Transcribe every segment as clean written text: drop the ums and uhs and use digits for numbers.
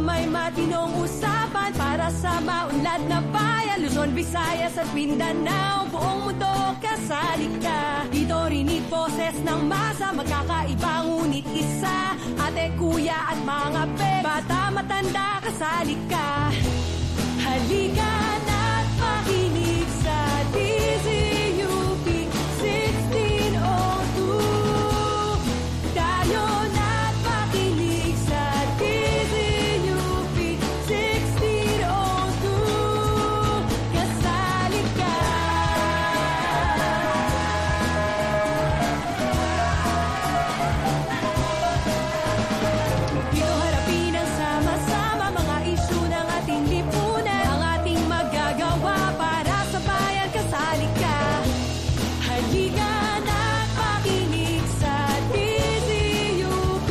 may matinong usapan para sa maunlad na bayan, Luzon, Visayas at Mindanao. Buong mundo kasali ka. Dito rinig boses ng masa, magkakaiba ngunit isa. Ate, kuya at mga pe, bata, matanda, kasali ka. Halika na't makinig sa DZUP 1602. Tayo na't makinig sa DZUP 1602. Kasali ka. Dito harapin ang sama-sama mga isyu ng ating lipunan, ang ating magagawa para sa bayan. Kasali ka. Halika na't makinig sa DZUP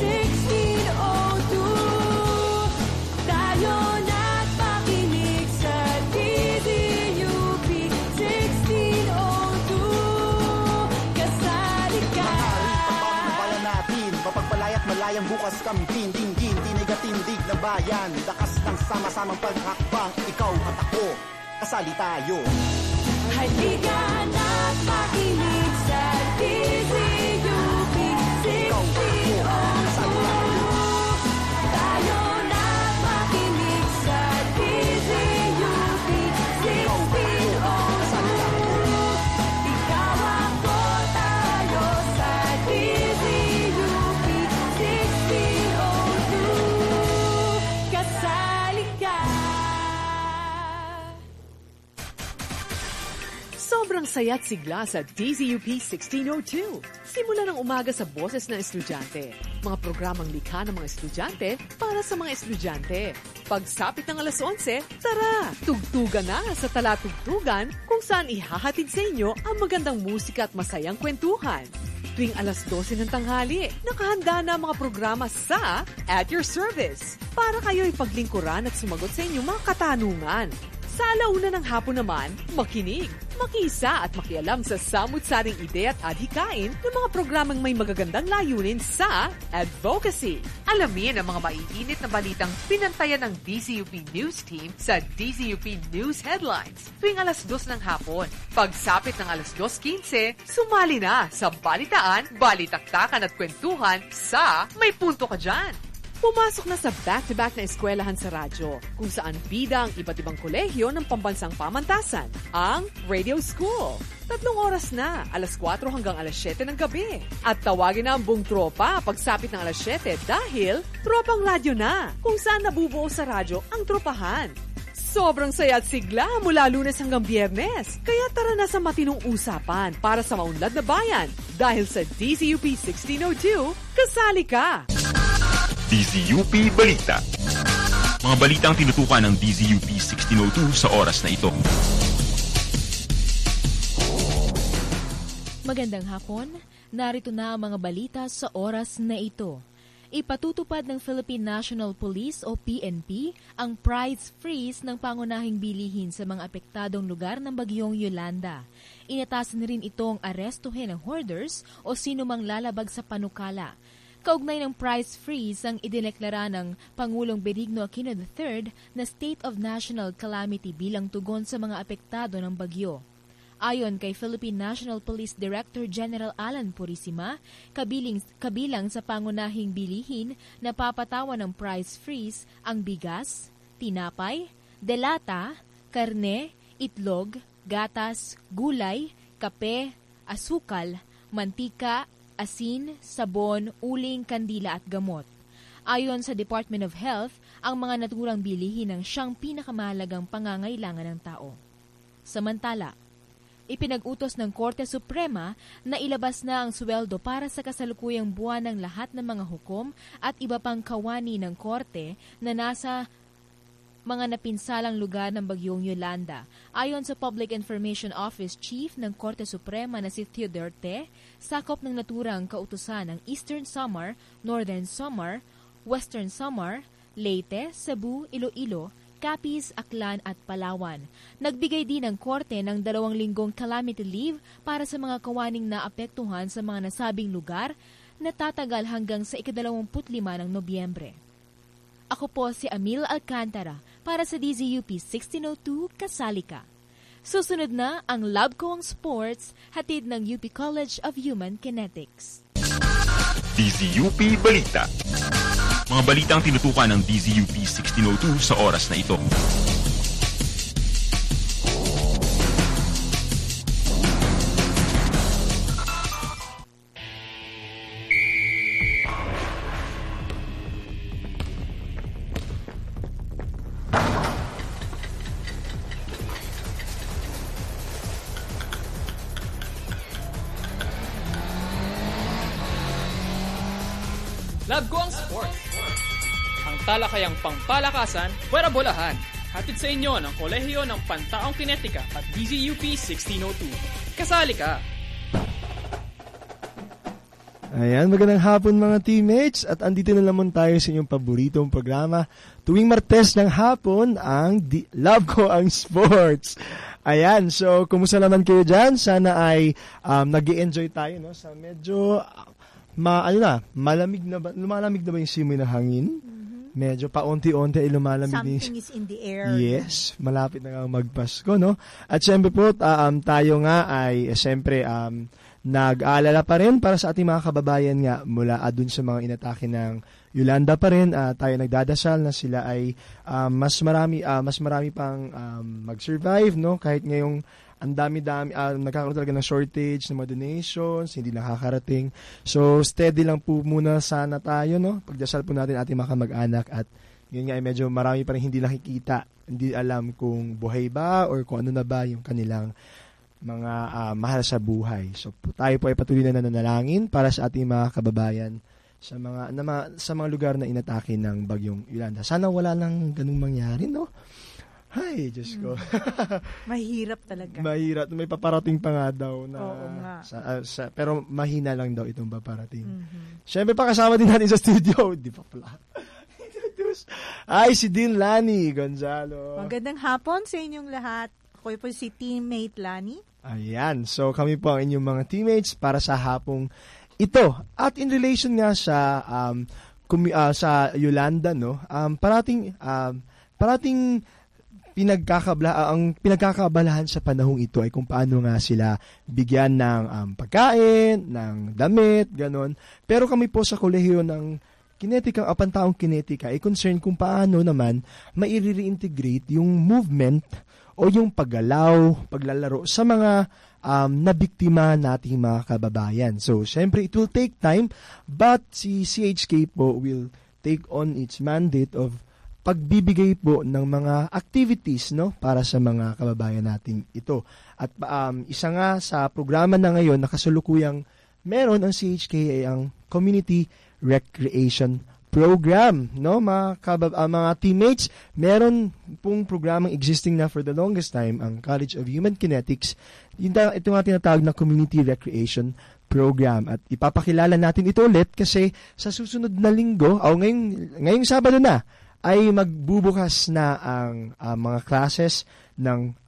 1602. Tayo na't makinig sa DZUP 1602. Kasali ka. Pagpapala natin, mapagpalay at malayang bukas kamping, dinggin, tinigatindig na bayan, lakas ng sama-samang paghakbang, ikaw at ako, kasali tayo. Halika na't makinig sa DZUP 1602. Tayo na't makinig sa DZUP 1602. Ikaw ako, tayo sa DZUP 1602. Kasali ka. Sobrang saya at sigla sa DZUP 1602. Simula ng umaga sa boses ng estudyante. Mga programang likha ng mga estudyante para sa mga estudyante. Pagsapit ng alas 11, tara! Tugtugan na sa Talatugtugan kung saan ihahatid sa inyo ang magandang musika at masayang kwentuhan. Tuwing alas 12 ng tanghali, nakahanda na ang mga programa sa At Your Service para kayo'y paglingkuran at sumagot sa inyong mga katanungan. Sa alauna ng hapon naman, makinig, makiisa at makialam sa samut-saring ide at adhikain ng mga programang may magagandang layunin sa advocacy. Alamin ang mga maiinit na balitang pinantayan ng DZUP News Team sa DZUP News Headlines tuwing alas 2 ng hapon. Pagsapit ng alas 2:15, sumali na sa balitaan, balitaktakan at kwentuhan sa May Punto Ka Dyan. Pumasok na sa back-to-back na eskwelahan sa radyo, kung saan bida ang iba't ibang kolehiyo ng pambansang pamantasan, ang Radio School. 3 oras na, alas 4 hanggang alas 7 ng gabi. At tawagin na ang buong tropa pagsapit ng alas 7 dahil tropang radyo na, kung saan nabubuo sa radyo ang tropahan. Sobrang saya at sigla mula Lunes hanggang Biyernes. Kaya tara na sa matinong usapan para sa maunlad na bayan. Dahil sa DZUP 1602, kasali ka! DZUP Balita. Mga balitang tinutukan ng DZUP 1602 sa oras na ito. Magandang hapon, narito na ang mga balita sa oras na ito. Ipatutupad ng Philippine National Police o PNP ang price freeze ng pangunahing bilihin sa mga apektadong lugar ng bagyong Yolanda. Inatasan rin itong arestuhin ng hoarders o sino mang lalabag sa panukala. Kaugnay ng price freeze ang idineklara ng Pangulong Benigno Aquino III na State of National Calamity bilang tugon sa mga apektado ng bagyo. Ayon kay Philippine National Police Director General Alan Purisima, kabilang sa pangunahing bilihin na papatawan ng price freeze ang bigas, tinapay, delata, karne, itlog, gatas, gulay, kape, asukal, mantika, asin, sabon, uling, kandila at gamot. Ayon sa Department of Health, ang mga naturang bilihin ang siyang pinakamahalagang pangangailangan ng tao. Samantala, ipinag-utos ng Korte Suprema na ilabas na ang sweldo para sa kasalukuyang buwan ng lahat ng mga hukom at iba pang kawani ng Korte na nasa mga napinsalang lugar ng bagyong Yolanda. Ayon sa Public Information Office Chief ng Korte Suprema na si Teodoro, sakop ng naturang kautusan ng Eastern Samar, Northern Samar, Western Samar, Leyte, Cebu, Iloilo, Capiz, Aklan at Palawan. Nagbigay din ang Korte ng 2 linggong calamity leave para sa mga kawaning naapektuhan sa mga nasabing lugar na tatagal hanggang sa 25 ng Nobyembre. Ako po si Amil Alcantara para sa DZUP 1602 Kasali Ka. Susunod na ang Love Ko ang Sports, hatid ng UP College of Human Kinetics. DZUP Balita. Mga balitang tinutukan ng DZUP 1602 sa oras na ito. Love Ko ang Sports. Ang talakayang pangpalakasan, pwera bolahan. Hatid sa inyo ng Kolehiyo ng Pantaong Kinetika at DZUP 1602. Kasali ka! Ayan, magandang hapon mga teammates at andito na naman tayo sa inyong paboritong programa. Tuwing Martes ng hapon, ang Love Ko ang Sports. Ayan, so kumusta naman kayo dyan? Sana ay nag-i-enjoy tayo no? Sa medyo... lumalamig na ba yung simoy ng hangin? Medyo paunti-unti ay lumalamig. Something is in the air. Yes, malapit na nga magpasko, no? At syempre po, tayo nga ay, syempre, nag-aalala pa rin para sa ating mga kababayan nga mula dun sa mga inatake ng Yolanda pa rin. Tayo nagdadasal na sila ay mas marami pang mag-survive, no? Kahit ngayong ang dami-dami, nagkakaroon talaga ng shortage ng mga donations, hindi nakakarating. So, steady lang po muna sana tayo, no? Pagdasal po natin ating mga kamag-anak at yun nga, medyo marami pa rin hindi nakikita, hindi alam kung buhay ba or kung ano na ba yung kanilang mga mahal sa buhay. So, tayo po ay patuloy na nananalangin para sa ating mga kababayan sa mga lugar na inatake ng bagyong Yolanda. Sana wala nang ganung mangyari, no? Ay, Diyos ko. Mahirap talaga. Mahirap. May paparating pa nga daw na... Oo nga. Pero mahina lang daw itong paparating. Siyempre pa kasama din natin sa studio. Di pa pala. Ay, si Dean Lani Gonzalo. Magandang hapon sa inyong lahat. Ako po si teammate Lani. Ayan. So, kami po ang inyong mga teammates para sa hapong ito. At in relation nga sa Yolanda, no? Parating ang pinagkakabalahan sa panahong ito ay kung paano nga sila bigyan ng pagkain, ng damit, ganon. Pero kami po sa kolehiyo ng Kinetika, Pantaong Kinetika, ay concerned kung paano naman mai-reintegrate yung movement o yung paggalaw, paglalaro sa mga nabiktima nating mga kababayan. So, syempre, it will take time, but si CHK po will take on its mandate of pagbibigay po ng mga activities, no, para sa mga kababayan natin ito. At isa nga sa programa na ngayon na kasalukuyang meron ang CHK ay ang Community Recreation Program, no, mga teammates. Meron pong programang existing na for the longest time ang College of Human Kinetics. Ito nga tinatawag na Community Recreation Program. At ipapakilala natin ito ulit kasi sa susunod na linggo, ngayong Sabado na, ay magbubukas na ang mga classes ng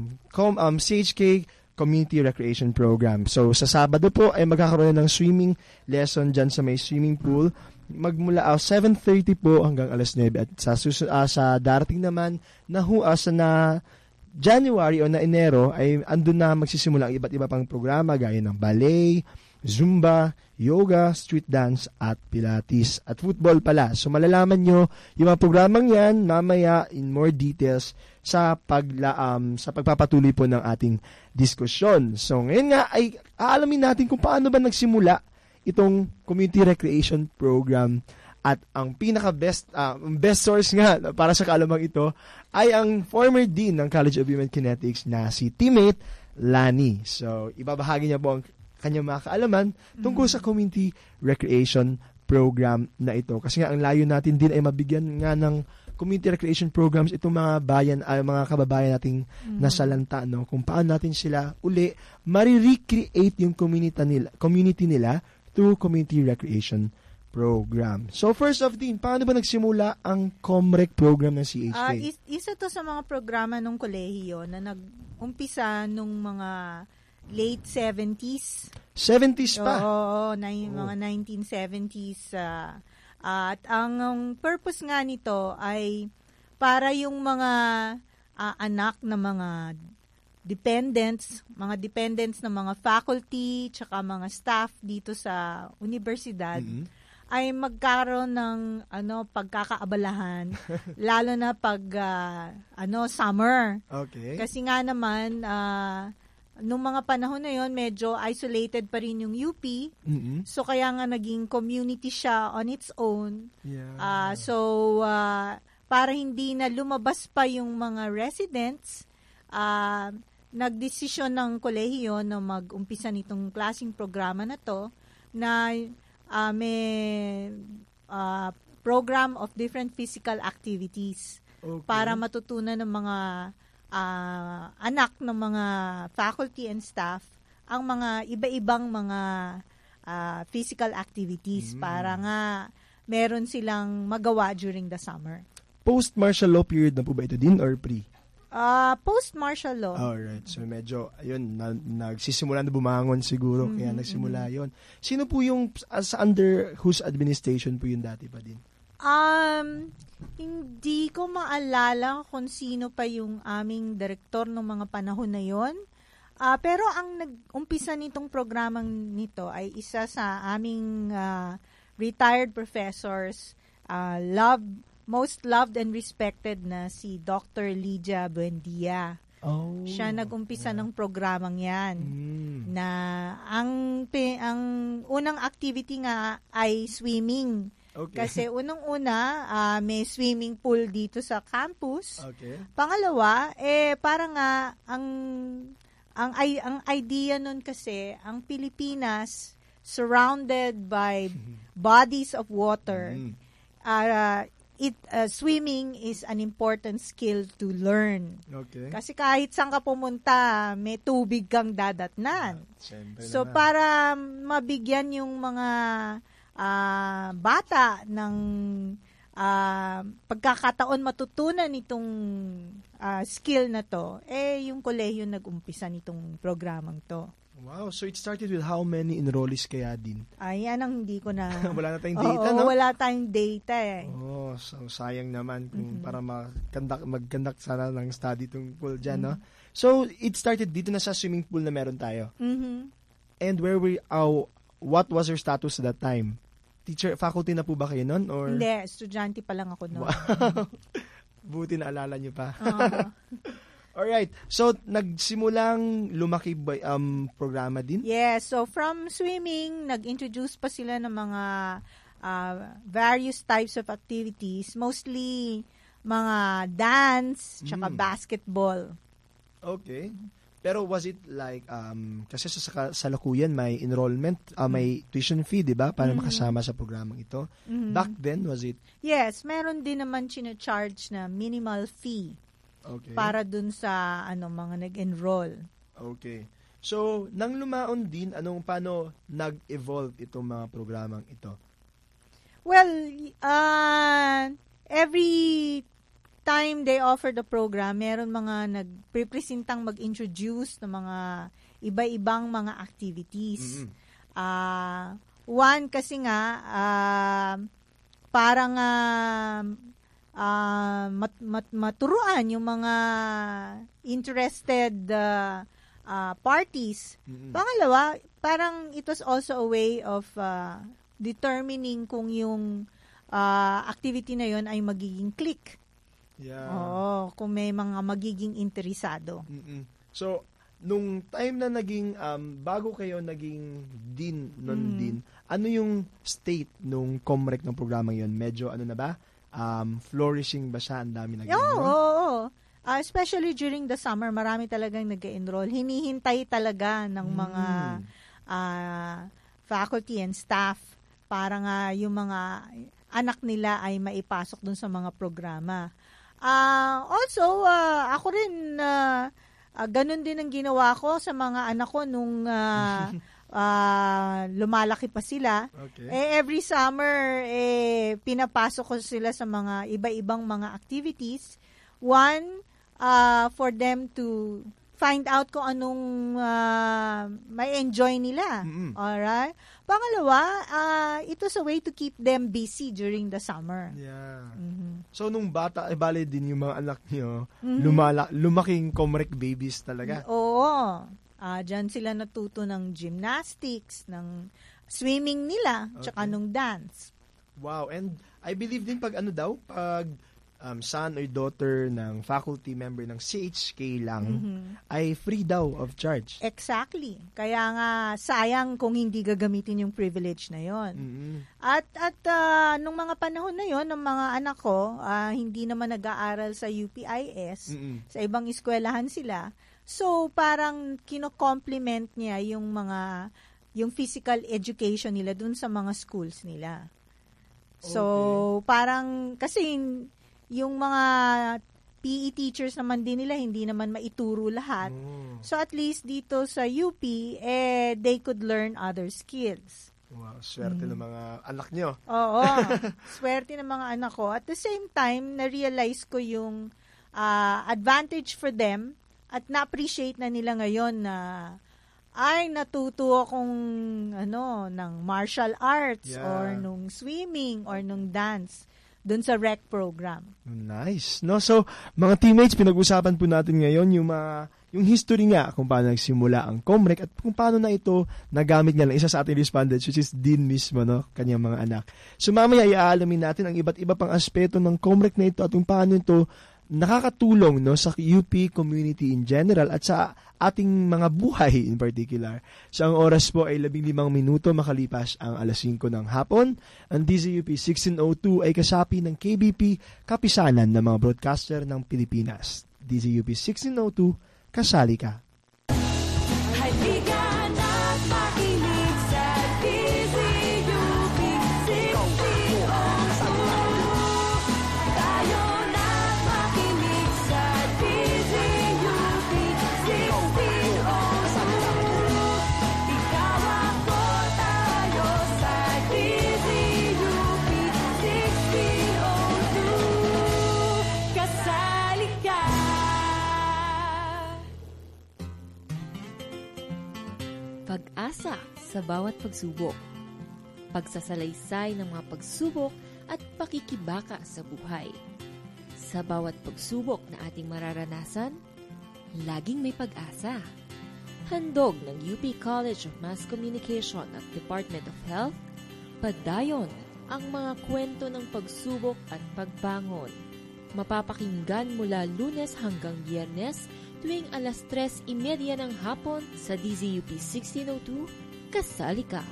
CHK Community Recreation Program. So, sa Sabado po ay magkakaroon ng swimming lesson dyan sa may swimming pool. Magmula 7:30 po hanggang 9:00. At sa darating naman na January o na Enero ay andun na magsisimula ang iba't iba pang programa gaya ng ballet, Zumba, yoga, street dance, at pilates, at football pala. So malalaman nyo yung mga programang yan mamaya in more details sa pagpapatuloy po ng ating diskusyon. So ngayon nga ay aalamin natin kung paano ba nagsimula itong Community Recreation Program. At ang best source nga para sa kaalamang ito ay ang former dean ng College of Human Kinetics na si teammate Lani. So ibabahagi niya po ang kanyang mga kaalaman tungkol sa Community Recreation Program na ito. Kasi nga ang layo natin din ay mabigyan nga ng community recreation programs itong mga mga kababayan nating nasalanta, no? Kung paano natin sila uli ma-recreate yung community nila through Community Recreation Program. So first of all, paano ba nagsimula ang ComRec program ng CHK? Isa to sa mga programa ng kolehiyo na nag-umpisa nung mga late 70s. 70s pa? Oo, mga 1970s At ang purpose nga nito ay para yung mga anak na mga dependents ng mga faculty tsaka mga staff dito sa universidad ay magkaroon ng pagkakaabalahan lalo na pag summer. Okay. Kasi nga naman nung mga panahon na yon medyo isolated pa rin yung UP. So kaya nga naging community siya on its own. Yeah. Para hindi na lumabas pa yung mga residents, nagdesisyon ng kolehiyo na mag-umpisa nitong klaseng programa na to na may program of different physical activities para matutunan ng mga anak ng mga faculty and staff ang mga iba-ibang mga physical activities para nga meron silang magawa during the summer. Post-martial law period na po ba ito din or pre? Post-martial law. Alright. So medyo, ayun, nagsisimula na bumangon siguro. Kaya nagsimula yon. Sino po yung, under whose administration po yun dati pa din? Hindi ko maalala kung sino pa yung aming direktor ng mga panahon na yon. Pero ang nag-umpisa nitong programang nito ay isa sa aming retired professors, most loved and respected na si Dr. Lydia Buendia. Siya nag-umpisa ng programang yan. Na ang unang activity nga ay swimming. Okay. Kasi unang-una, may swimming pool dito sa campus. Okay. Pangalawa, parang nga ang idea nun kasi, ang Pilipinas surrounded by bodies of water. Swimming is an important skill to learn. Okay. Kasi kahit saan ka pumunta, may tubig kang dadatnan. So naman. para mabigyan yung mga bata ng pagkakataon matutunan itong skill na to, yung kolehiyo nag-umpisa nitong programang to. Wow, so it started with how many enrollees kaya din? Yan ang hindi ko na... Wala na tayong data, no? Wala tayong data so sayang naman kung para mag-conduct sana ng study tungkol dyan, no? So, it started dito na sa swimming pool na meron tayo. And what was your status at that time? Teacher, faculty na po ba kayo nun? Or? Hindi, estudyante pa lang ako nun. Wow. Buti na alala nyo pa. Alright. So, nagsimulang lumaki ba programa din? Yes. So, from swimming, nag-introduce pa sila ng mga various types of activities. Mostly, mga dance, tsaka basketball. Okay. Pero was it like, kasi sa salukuyan may enrollment, may tuition fee, di ba? Para makasama sa programang ito. Back then, was it? Yes. Meron din naman charge na minimal fee. Okay. Para dun sa mga nag-enroll. Okay. So, nang lumaon din, paano nag-evolve itong mga programang ito? Well, every time they offer the program, meron mga nagprepresentang mag-introduce ng mga iba-ibang mga activities. One kasi nga, parang maturuan yung mga interested parties. Pangalawa, parang it was also a way of determining kung yung activity na yon ay magiging click. Yeah. Kung may mga magiging interesado. So, nung time na naging, bago kayo naging dean nun din, ano yung state nung comrec ng programang yon? Medyo na ba? Flourishing ba siya? Ang dami nag-enroll? Oo. Especially during the summer, marami talagang nag-enroll. Hinihintay talaga ng mga faculty and staff para nga yung mga anak nila ay maipasok dun sa mga programa. Also, ako rin, ganun din ang ginawa ko sa mga anak ko nung lumalaki pa sila. Okay. Every summer, pinapasok ko sila sa mga iba-ibang mga activities. One, for them to find out kung anong may enjoy nila. Alright? Pangalawa, it was a way to keep them busy during the summer. Yeah. Mhm. So, nung bata, bale din yung mga anak niyo, lumaking Comrec babies talaga. Oo. Diyan sila natuto ng gymnastics, ng swimming nila, tsaka nung dance. Wow. And I believe din pag pag son or daughter ng faculty member ng CHK lang, ay free daw of charge. Exactly. Kaya nga, sayang kung hindi gagamitin yung privilege na yon. At nung mga panahon na yon, ng mga anak ko, hindi naman nag-aaral sa UPIS, sa ibang eskwelahan sila. So, parang kino-complement niya yung physical education nila dun sa mga schools nila. So, parang, kasi yung mga PE teachers naman din nila, hindi naman maituro lahat. So, at least dito sa UP, they could learn other skills. Wow, swerte ng mga anak nyo. Oo, swerte ng mga anak ko. At the same time, na-realize ko yung advantage for them at na-appreciate na nila ngayon na natuto akong ng martial arts or nung swimming or nung dance dun sa rec program. Nice. No, so mga teammates, pinag-usapan po natin ngayon yung history nga kung paano nagsimula ang Comrec at kung paano na ito nagamit niya ng isa sa ating respondents, which is Dean mismo, no, kanyang mga anak. So mamaya iaalamin natin ang iba't iba pang aspeto ng Comrec na ito at kung paano ito nakakatulong, no, sa UP community in general at sa ating mga buhay in particular. So ang oras po ay 15 minuto makalipas ang 5:00 ng hapon. Ang DZUP 1602 ay kasapi ng KBP, kapisanan ng mga broadcaster ng Pilipinas. DZUP 1602, kasali ka. Halika na't makinig sa DZUP 1602. Tayo na't makinig sa DZUP 1602. Ikaw ako, tayo sa DZUP 1602. Kasali ka. Pag-asa sa bawat pagsubok. Pagsasalaysay ng mga pagsubok at pakikibaka sa buhay. Sa bawat pagsubok na ating mararanasan, laging may pag-asa. Handog ng UP College of Mass Communication at Department of Health, padayon ang mga kwento ng pagsubok at pagbangon. Mapapakinggan mula Lunes hanggang Biyernes tuwing 3:30 ng hapon sa DZUP 1602, kasali ka.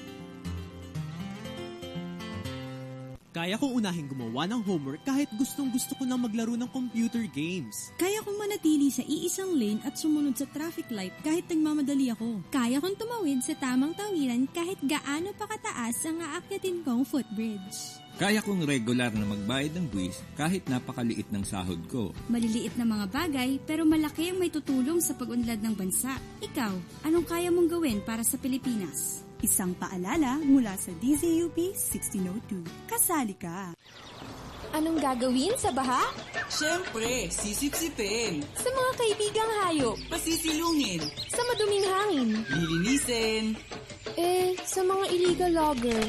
Kaya kong unahing gumawa ng homework kahit gustong-gusto ko nang maglaro ng computer games. Kaya kong manatili sa iisang lane at sumunod sa traffic light kahit nagmamadali ako. Kaya kong tumawid sa tamang tawiran kahit gaano pa kataas ang aakyatin kong footbridge. Kaya kong regular na magbayad ng buwis kahit napakaliit ng sahod ko. Maliliit na mga bagay pero malaki ang may tutulong sa pag-unlad ng bansa. Ikaw, anong kaya mong gawin para sa Pilipinas? Isang paalala mula sa DZUP 1602. Kasali ka. Anong gagawin sa baha? Siyempre, sisipsipin. Sa mga kaibigang hayop? Pasisilungin. Sa maduming hangin? Lilinisin. Sa mga illegal logger?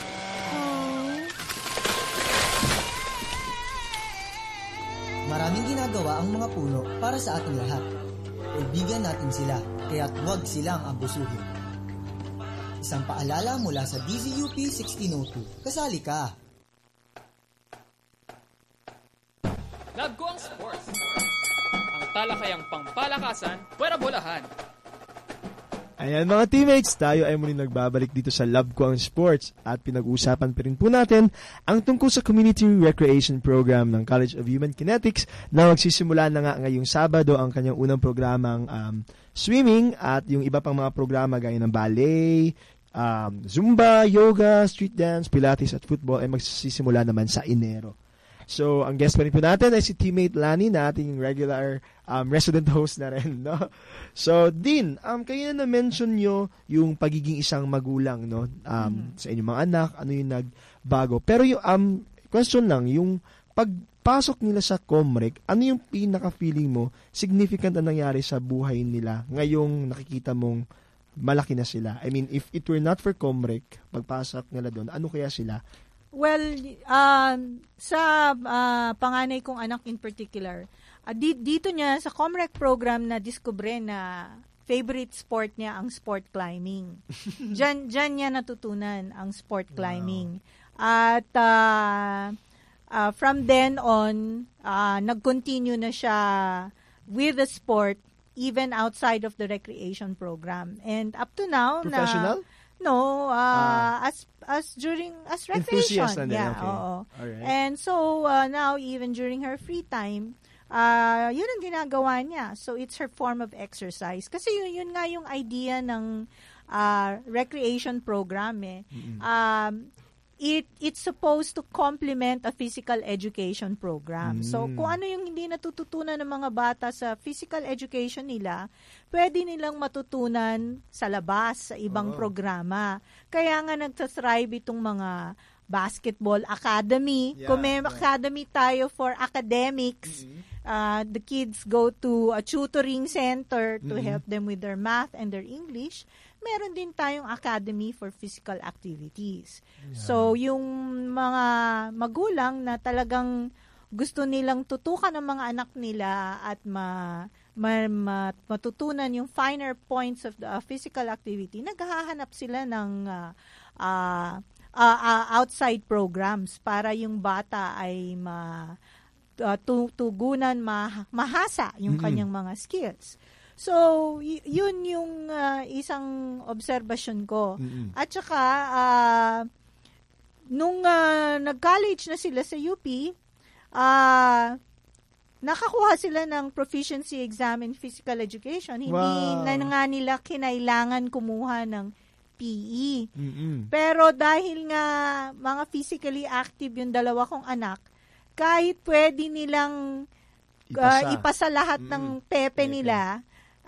Maraming ginagawa ang mga puno para sa ating lahat. Kaibigan natin sila, kaya't huwag silang abusuhin. Isang paalala mula sa DZUP 1602. Kasali ka! Love ko ang sports. Ang talakayang pangpalakasan, pwera bolahan. Ayan mga teammates, tayo ay muli nagbabalik dito sa Love Ko ang Sports at pinag-uusapan pa rin po natin ang tungkol sa Community Recreation Program ng College of Human Kinetics na magsisimula na nga ngayong Sabado ang kanyang unang programang swimming at yung iba pang mga programa gaya ng ballet, Zumba, yoga, street dance, pilates at football ay magsisimula naman sa Enero. So, ang guest pa rin po natin ay si teammate Lani na ating regular resident host na rin, no? So, Dean, kayo na na-mention nyo yung pagiging isang magulang, no? Sa inyong mga anak, ano yung nagbago. Pero yung question lang, yung pagpasok nila sa Comrec, ano yung pinaka-feeling mo significant na nangyari sa buhay nila ngayong nakikita mong malaki na sila? I mean, if it were not for Comrec, pagpasok nila doon, ano kaya sila? Well, sa panganay kong anak in particular, dito niya sa Comrec program na diskubre na favorite sport niya ang sport climbing. Diyan niya natutunan ang sport climbing. At from then on, nag-continue na siya with the sport even outside of the recreation program. And up to now, professional? As recreation. Enthusiast na din, yeah, okay. Oo. Alright. And so now even during her free time, yun ang ginagawa niya. So it's her form of exercise. Kasi yun nga yung idea ng recreation program eh. It's supposed to complement a physical education program. So, kung ano yung hindi natututunan ng mga bata sa physical education nila, pwede nilang matutunan sa labas, sa ibang programa. Kaya nga nagtathrive itong mga basketball academy. Kung may academy tayo for academics, the kids go to a tutoring center to help them with their math and their English. Meron din tayong academy for physical activities. Yeah. So, yung mga magulang na talagang gusto nilang tutukan ng mga anak nila at matutunan yung finer points of the physical activity, naghahanap sila ng outside programs para yung bata ay tugunan, mahasa yung kanyang mga skills. So, yun yung isang obserbasyon ko. At saka, nung nag-college na sila sa UP, nakakuha sila ng proficiency exam in physical education. Hindi na nga nila kinailangan kumuha ng PE. Pero dahil nga mga physically active yung dalawa kong anak, kahit pwede nilang ipasa lahat ng pepe nila,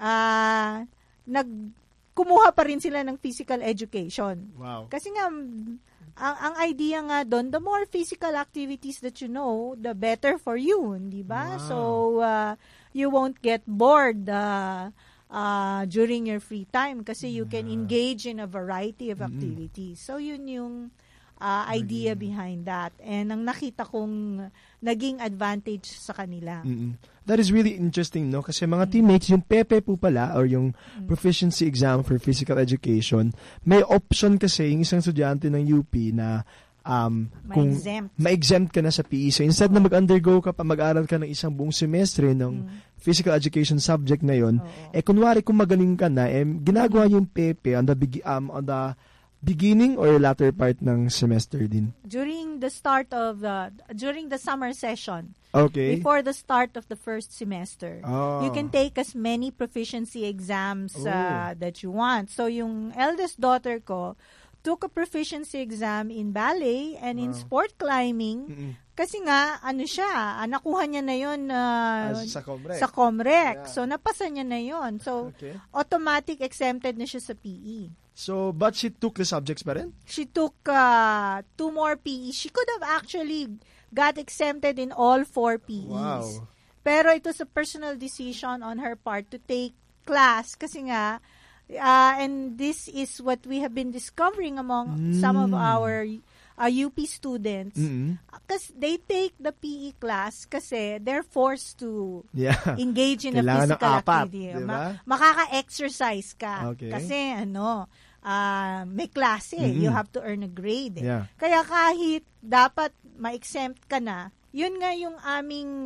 kumuha pa rin sila ng physical education. Wow. Kasi nga, ang idea nga doon, the more physical activities that you know, the better for you, di ba? Wow. So, you won't get bored during your free time kasi you can engage in a variety of activities. So, yun yung idea behind that. And ang nakita kong naging advantage sa kanila. That is really interesting, no? Kasi mga teammates, yung PEPE po pala, or yung Proficiency Exam for Physical Education, may option kasi yung isang estudyante ng UP na kung ma-exempt ka na sa PE. So instead na mag-undergo ka pa, mag-aral ka ng isang buong semestre ng physical education subject na yon, kunwari kung magaling ka na, ginagawa yung PEPE on the beginning or latter part ng semester din? During the summer session. Okay. Before the start of the first semester. You can take as many proficiency exams that you want. So, yung eldest daughter ko took a proficiency exam in ballet and in sport climbing. Kasi nga, nakuha niya na yun sa Comrec. Yeah. So, napasa niya na yun. So, automatic exempted na siya sa PE. So, but she took the subjects pa rin? She took 2 more PE. She could have actually got exempted in all 4 PEs. Wow. Pero it was a personal decision on her part to take class kasi nga, and this is what we have been discovering among some of our UP students. Because they take the PE class kasi they're forced to engage in a physical activity. Diba? Makaka-exercise ka. Okay. Kasi may klase. You have to earn a grade. Yeah. Kaya kahit dapat ma-exempt ka na, yun nga yung aming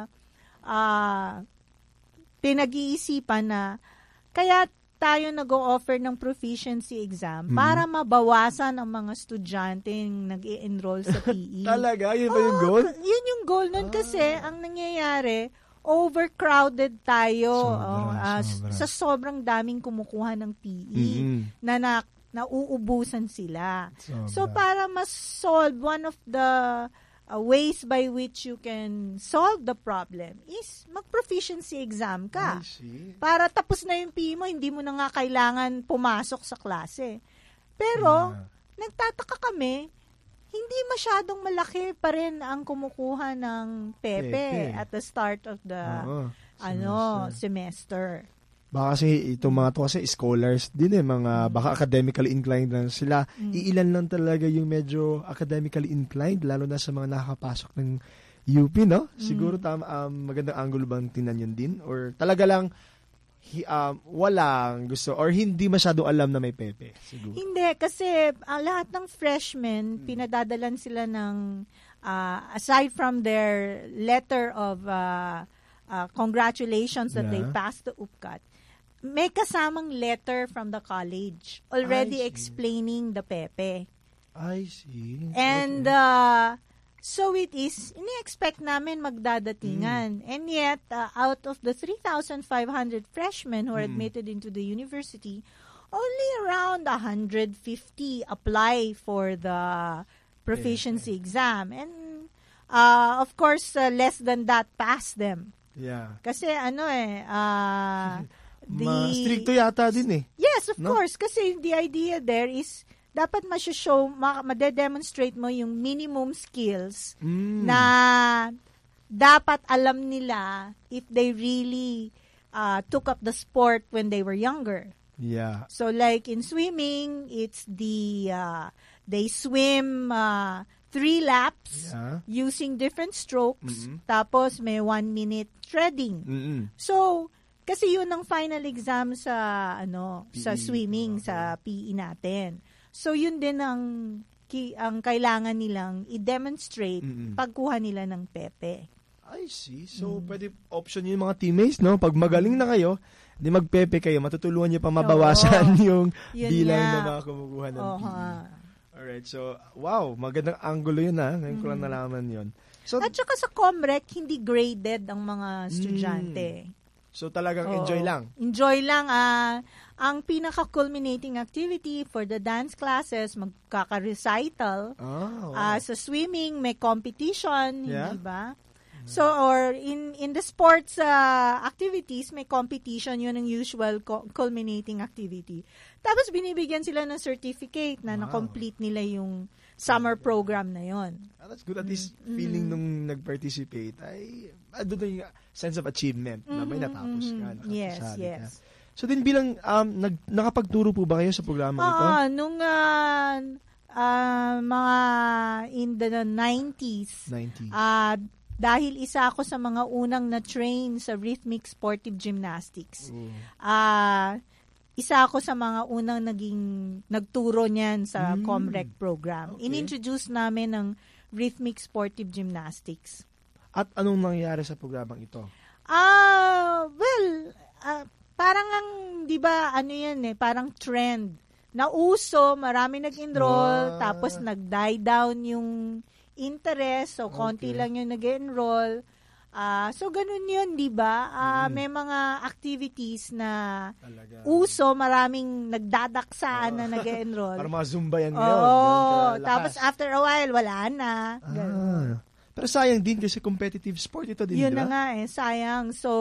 pinag-iisipan na kaya tayo nag-o-offer ng proficiency exam para mabawasan ang mga estudyanteng nag-i-enroll sa PE. Talaga? Yun ba yung goal? Yun yung goal nun kasi ang nangyayari, overcrowded tayo sa sobrang daming kumukuha ng PE na nauubusan sila. So para mas-solve, one of the ways by which you can solve the problem is mag-proficiency exam ka. Para tapos na yung PE mo, hindi mo na nga kailangan pumasok sa klase. Pero, nagtataka kami, hindi masyadong malaki pa rin ang kumukuha ng pepe at the start of the semester. Baka kasi itong mga to kasi scholars din mga baka academically inclined lang sila. Iilan lang talaga yung medyo academically inclined, lalo na sa mga nakakapasok ng UP, no? Siguro magandang angulo bang tingnan yun din? Or talaga lang walang gusto or hindi masyadong alam na may pepe? Siguro. Hindi, kasi lahat ng freshmen, pinadadalan sila ng aside from their letter of congratulations that they passed the UPCAT, may kasamang letter from the college already explaining the pepe. I see. And so it is, ini-expect namin magdadatingan. And yet, out of the 3,500 freshmen who are admitted into the university, only around 150 apply for the proficiency exam. And of course, less than that pass them. Yeah. Kasi stricto yata din Yes, of course. Kasi the idea there is dapat ma-show, ma-demonstrate mo yung minimum skills na dapat alam nila if they really took up the sport when they were younger. Yeah. So like in swimming, it's they swim 3 laps using different strokes. Tapos may 1 minute treading. So kasi yun ang final exam sa sa swimming, sa PE natin. So yun din ang kailangan nilang i-demonstrate pagkuha nila ng pepe. I see. So pwede option yung mga teammates, no? Pag magaling na kayo, di magpepe kayo, matutulungan niyo pa mabawasan yung bilang na mga kumukuha ng PE. Alright, so wow, magandang angulo yun ngayon ko lang nalaman yun. So, at saka sa Comrec, hindi graded ang mga estudyante. So talagang enjoy lang. Enjoy lang. Ang pinaka-culminating activity for the dance classes, magkaka-recital. Sa swimming, may competition, hindi ba? So, or in the sports activities, may competition, yun ang usual culminating activity. Tapos binibigyan sila ng certificate na na-complete nila yung summer program na yon. That's good. At least feeling nung nag-participate ay doon yung sense of achievement na may natapos ka. Yes. So din bilang nakapagturo po ba kayo sa programa ito? Nung mga in the 90s. Dahil isa ako sa mga unang na-train sa rhythmic sportive gymnastics. Isa ako sa mga unang nagturo niyan sa Comrec program. Okay. In-introduce namin ng rhythmic sportive gymnastics. At anong nangyari sa programang ito? Parang di ba, parang trend. Nauso, marami nag-enroll, tapos nag-die down yung interest, so konti lang yung nag-enroll. So, ganun yun, di ba? May mga activities na uso, maraming nagdadaksaan na nag-enroll. Para mga Zumba yan ngayon. Tapos after a while, wala na. Pero sayang din kasi competitive sport ito din, yun di ba? Na nga sayang. So,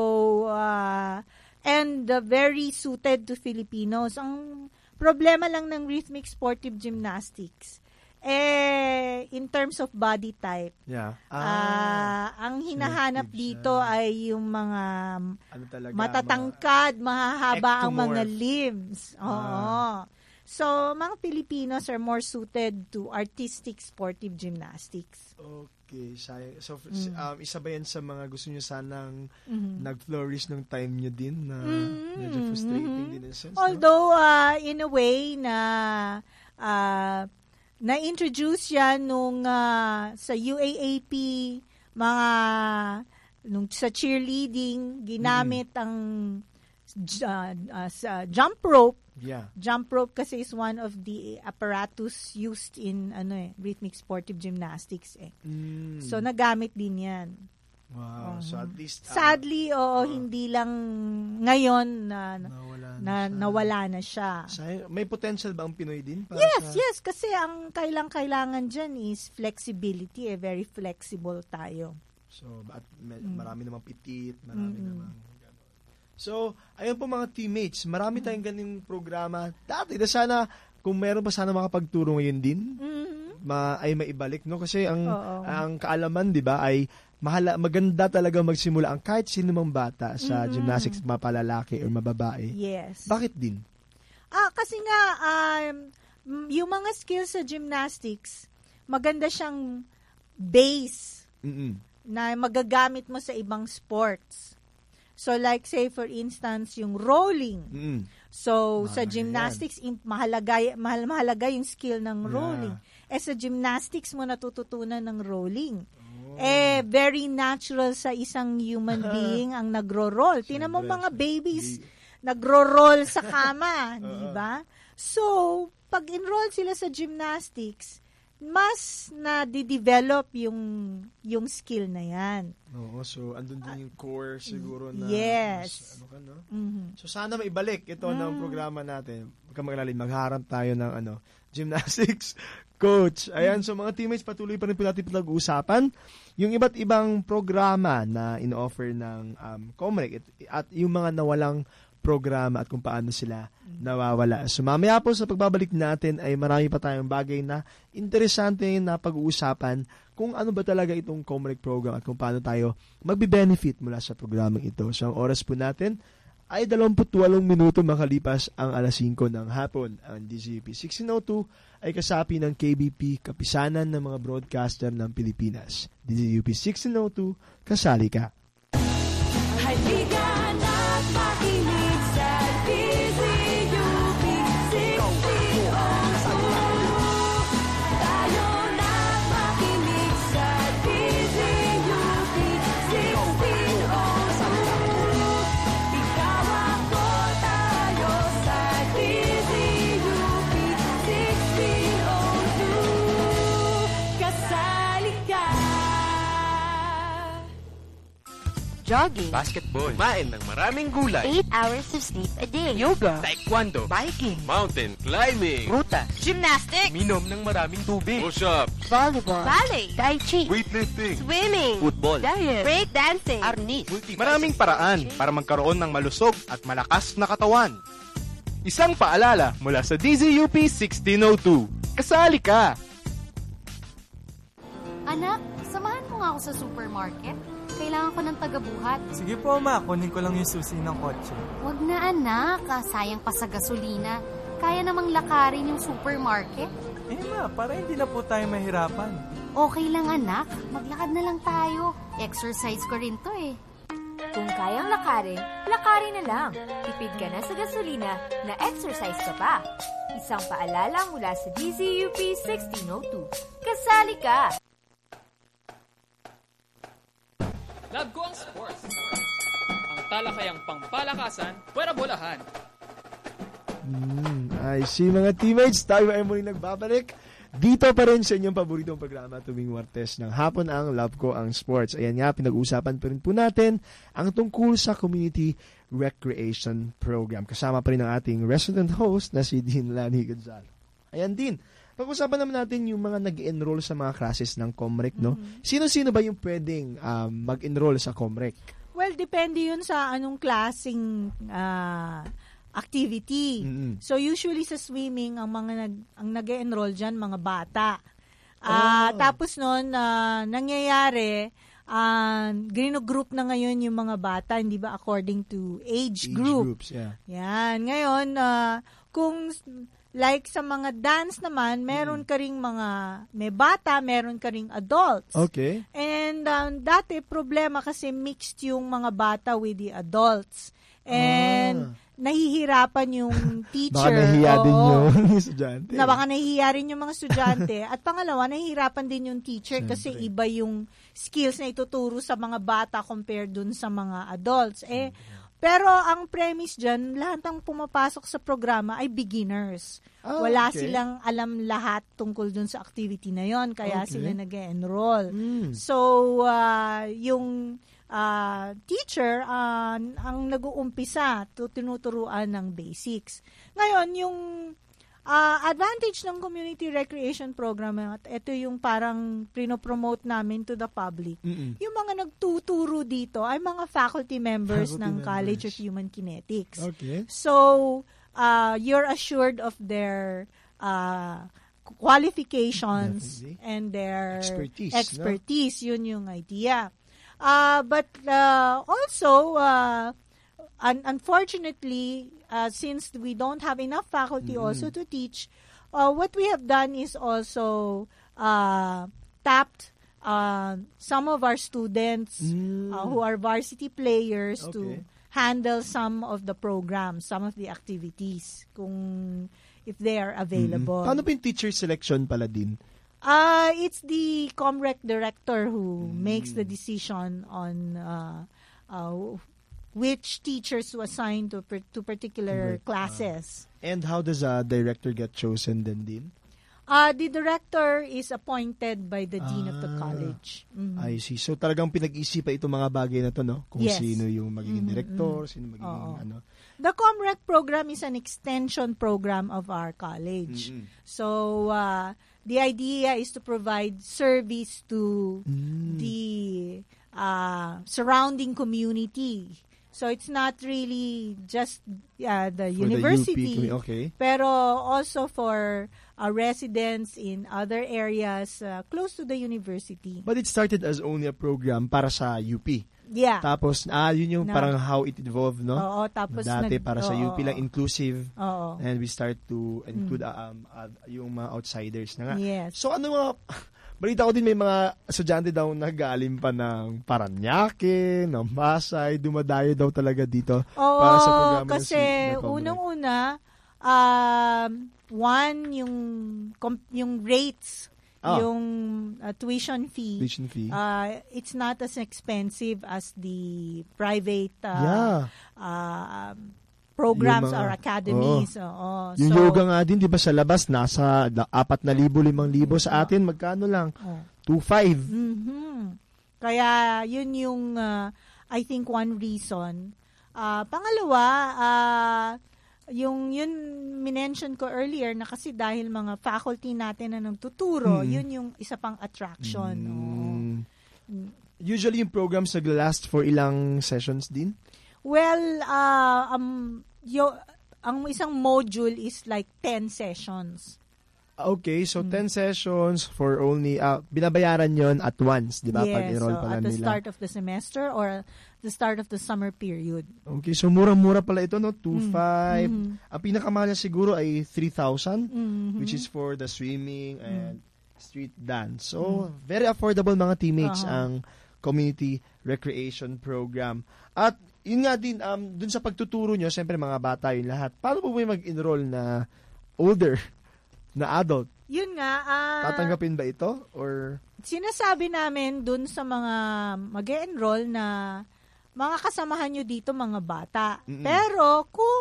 and very suited to Filipinos. Ang problema lang ng rhythmic sportive gymnastics, in terms of body type. Ang hinahanap dito ay yung mga matatangkad, mahahaba ang mga limbs. So, mga Filipinos are more suited to artistic sportive gymnastics. Okay. So, isa ba yan sa mga gusto nyo sanang nag-flourish ng time nyo din na medyo frustrating din in a sense? Although, in a way na na-introduce yan nung sa UAAP, sa cheerleading, ginamit ang jump rope. Jump rope kasi is one of the apparatus used in rhythmic sportive gymnastics. So, nagamit din yan. Wow. So, at least sadly, hindi lang ngayon nawala na siya. May potential ba ang Pinoy din? Yes. Kasi ang kailangan dyan is flexibility. Very flexible tayo. So, marami namang pitit, marami namang gano'n. So, ayun po mga teammates, marami tayong ganung programa. Dati, sana, kung meron pa sana makapagturo ngayon din, ay maibalik, no? Kasi ang kaalaman, di ba, ay maganda talaga magsimula ang kahit sino mang bata sa gymnastics, mapalalaki or mababae. Yes. Bakit din? Kasi nga, yung mga skills sa gymnastics, maganda siyang base na magagamit mo sa ibang sports. So like say for instance, yung rolling. So sa gymnastics, mahalaga yung skill ng rolling. Sa gymnastics mo natututunan ng rolling. Very natural sa isang human being ang nagro-roll. Tingnan mo mga babies, nagro-roll sa kama, di ba? So, pag enroll sila sa gymnastics, mas na-develop yung skill na yan. Oo, so andun din yung core siguro na yes. Mas, no? So sana maibalik ito ng programa natin. Magharap tayo ng gymnastics coach. Ayan, so mga teammates, patuloy pa rin po natin pinag-uusapan yung iba't ibang programa na in-offer ng Comrec at yung mga nawalang programa at kung paano sila nawawala. So mamaya po sa pagbabalik natin ay marami pa tayong bagay na interesante na pag-uusapan kung ano ba talaga itong Comrec program at kung paano tayo magbe-benefit mula sa programang ito. So ang oras po natin ay 28 minuto makalipas ang alas 5 ng hapon. Ang DZUP 1602 ay kasapi ng KBP, Kapisanan ng mga Broadcaster ng Pilipinas. DZUP 1602, kasali ka. Halika na't makinig sa DZUP 1602. Tayo na't makinig sa DZUP 1602. Ikaw ako tayo sa DZUP 1602. Kasali ka. Jogging, basketball, kumain ng maraming gulay, 8 hours of sleep a day, yoga, taekwondo, biking, mountain climbing, rutas, gymnastics, minom ng maraming tubig, push-ups, volleyball, ballet, tai chi, weightlifting, swimming, football, diet, break dancing, arnis. Maraming paraan para magkaroon ng malusog at malakas na katawan. Isang paalala mula sa DZUP 1602. Kasali ka! Anak, samahan mo nga ako sa supermarket. Kailangan ko ng tagabuhat. Sige po, ma. Kunin ko lang yung susi ng kotse. Huwag na, anak. Sayang pa sa gasolina. Kaya namang lakarin yung supermarket. Ma, para hindi na po tayo mahirapan. Okay lang, anak. Maglakad na lang tayo. Exercise ko rin to eh. Kung kayang lakarin, lakarin na lang. Tipid ka na sa gasolina, na exercise ka pa. Isang paalala mula sa DZUP 1602. Kasali ka! Love ko ang sports. Ang talakayang pangpalakasan, pwera bolahan. I see mga teammates, tayo ay muling nagbabalik. Dito pa rin sa inyong paboritong programa tuwing Martes ng hapon ang Love ko ang Sports. Ayan nga, pinag-uusapan pa rin po natin ang tungkol sa Community Recreation Program. Kasama pa rin ang ating resident host na si Dean Lani Gonzalo. Ayan din, pag-usapan naman natin yung mga nag-enroll sa mga classes ng Comrec, no? Sino-sino ba yung pwedeng mag-enroll sa Comrec? Well, depende yun sa anong klaseng activity. So, usually sa swimming, ang nag-enroll dyan, mga bata. Tapos nun, nangyayari, group na ngayon yung mga bata, hindi ba, according to age group. Groups, yeah. Yan. Ngayon, kung like sa mga dance naman, meron ka ring may bata, meron ka ring adults. Okay. And dati problema kasi mixed yung mga bata with the adults. And nahihirapan yung teacher. Baka nahihiya din yung estudyante. Baka nahihiya rin yung mga estudyante. At pangalawa, nahihirapan din yung teacher kasi iba yung skills na ituturo sa mga bata compared dun sa mga adults. Pero ang premise dyan, lahat ng pumapasok sa programa ay beginners. Wala silang alam lahat tungkol dun sa activity na yon, kaya sila nag-enroll. So, yung teacher ang nag-uumpisa, tinuturuan ng basics. Ngayon, yung advantage ng Community Recreation Program, at ito yung parang pinopromote namin to the public, yung mga nagtuturo dito ay mga faculty members ng College of Human Kinetics. Okay. So, you're assured of their qualifications Definitely. and their Expertise, Yun yung idea. But also, unfortunately, since we don't have enough faculty also to teach, what we have done is also tapped some of our students who are varsity players to handle some of the programs, some of the activities, if they are available. Paano po yung teacher selection pala din? It's the ComRec director who makes the decision on which teachers to assign to particular classes. And how does a director get chosen din? The director is appointed by the dean of the college. I see. So talagang pinag-isipan itong mga bagay na to, no? Kung Yes. sino yung magiging director, sino magiging ano. The ComRec program is an extension program of our college. So, the idea is to provide service to the surrounding community. So, it's not really just the university, the UP, okay. pero also for residents in other areas close to the university. But it started as only a program para sa UP. Yeah. Tapos, yun yung parang how it evolved, no? Oo, tapos dati para sa UP lang, inclusive. Oo. And we start to include yung mga outsiders na nga. Yes. So, ano mga... Balita ko din may mga estudyante daw nag-aalim pa ng Paranaque, ng Pasay, dumadayo daw talaga dito para sa programa kasi unang-una, yung rates, yung tuition fee, it's not as expensive as the private programs or academies. Yung yoga nga din, di ba sa labas, nasa 4,000-5,000 sa atin, magkano lang? 2,500. Kaya yun yung, I think, one reason. Pangalawa, yung yun minention ko earlier na kasi dahil mga faculty natin na nagtuturo, yun yung isa pang attraction. Usually yung programs nag-last for ilang sessions din? Well, ang isang module is like 10 sessions. Okay, so 10 sessions for only, binabayaran yon at once, di ba? Yes, pag-enroll so pala at the nila. start of the semester or the start of the summer period. Okay, so mura-mura pala ito, no? 2,500. Ang pinakamahal niya siguro ay 3,000, which is for the swimming and street dance. So, very affordable mga teammates ang community recreation program. At yun nga din, dun sa pagtuturo nyo, siyempre mga bata yun lahat. Paano po may mag-enroll na older, na adult? Yun nga. Tatanggapin ba ito? Or sinasabi namin dun sa mga mag-enroll na mga kasamahan nyo dito, mga bata. Pero kung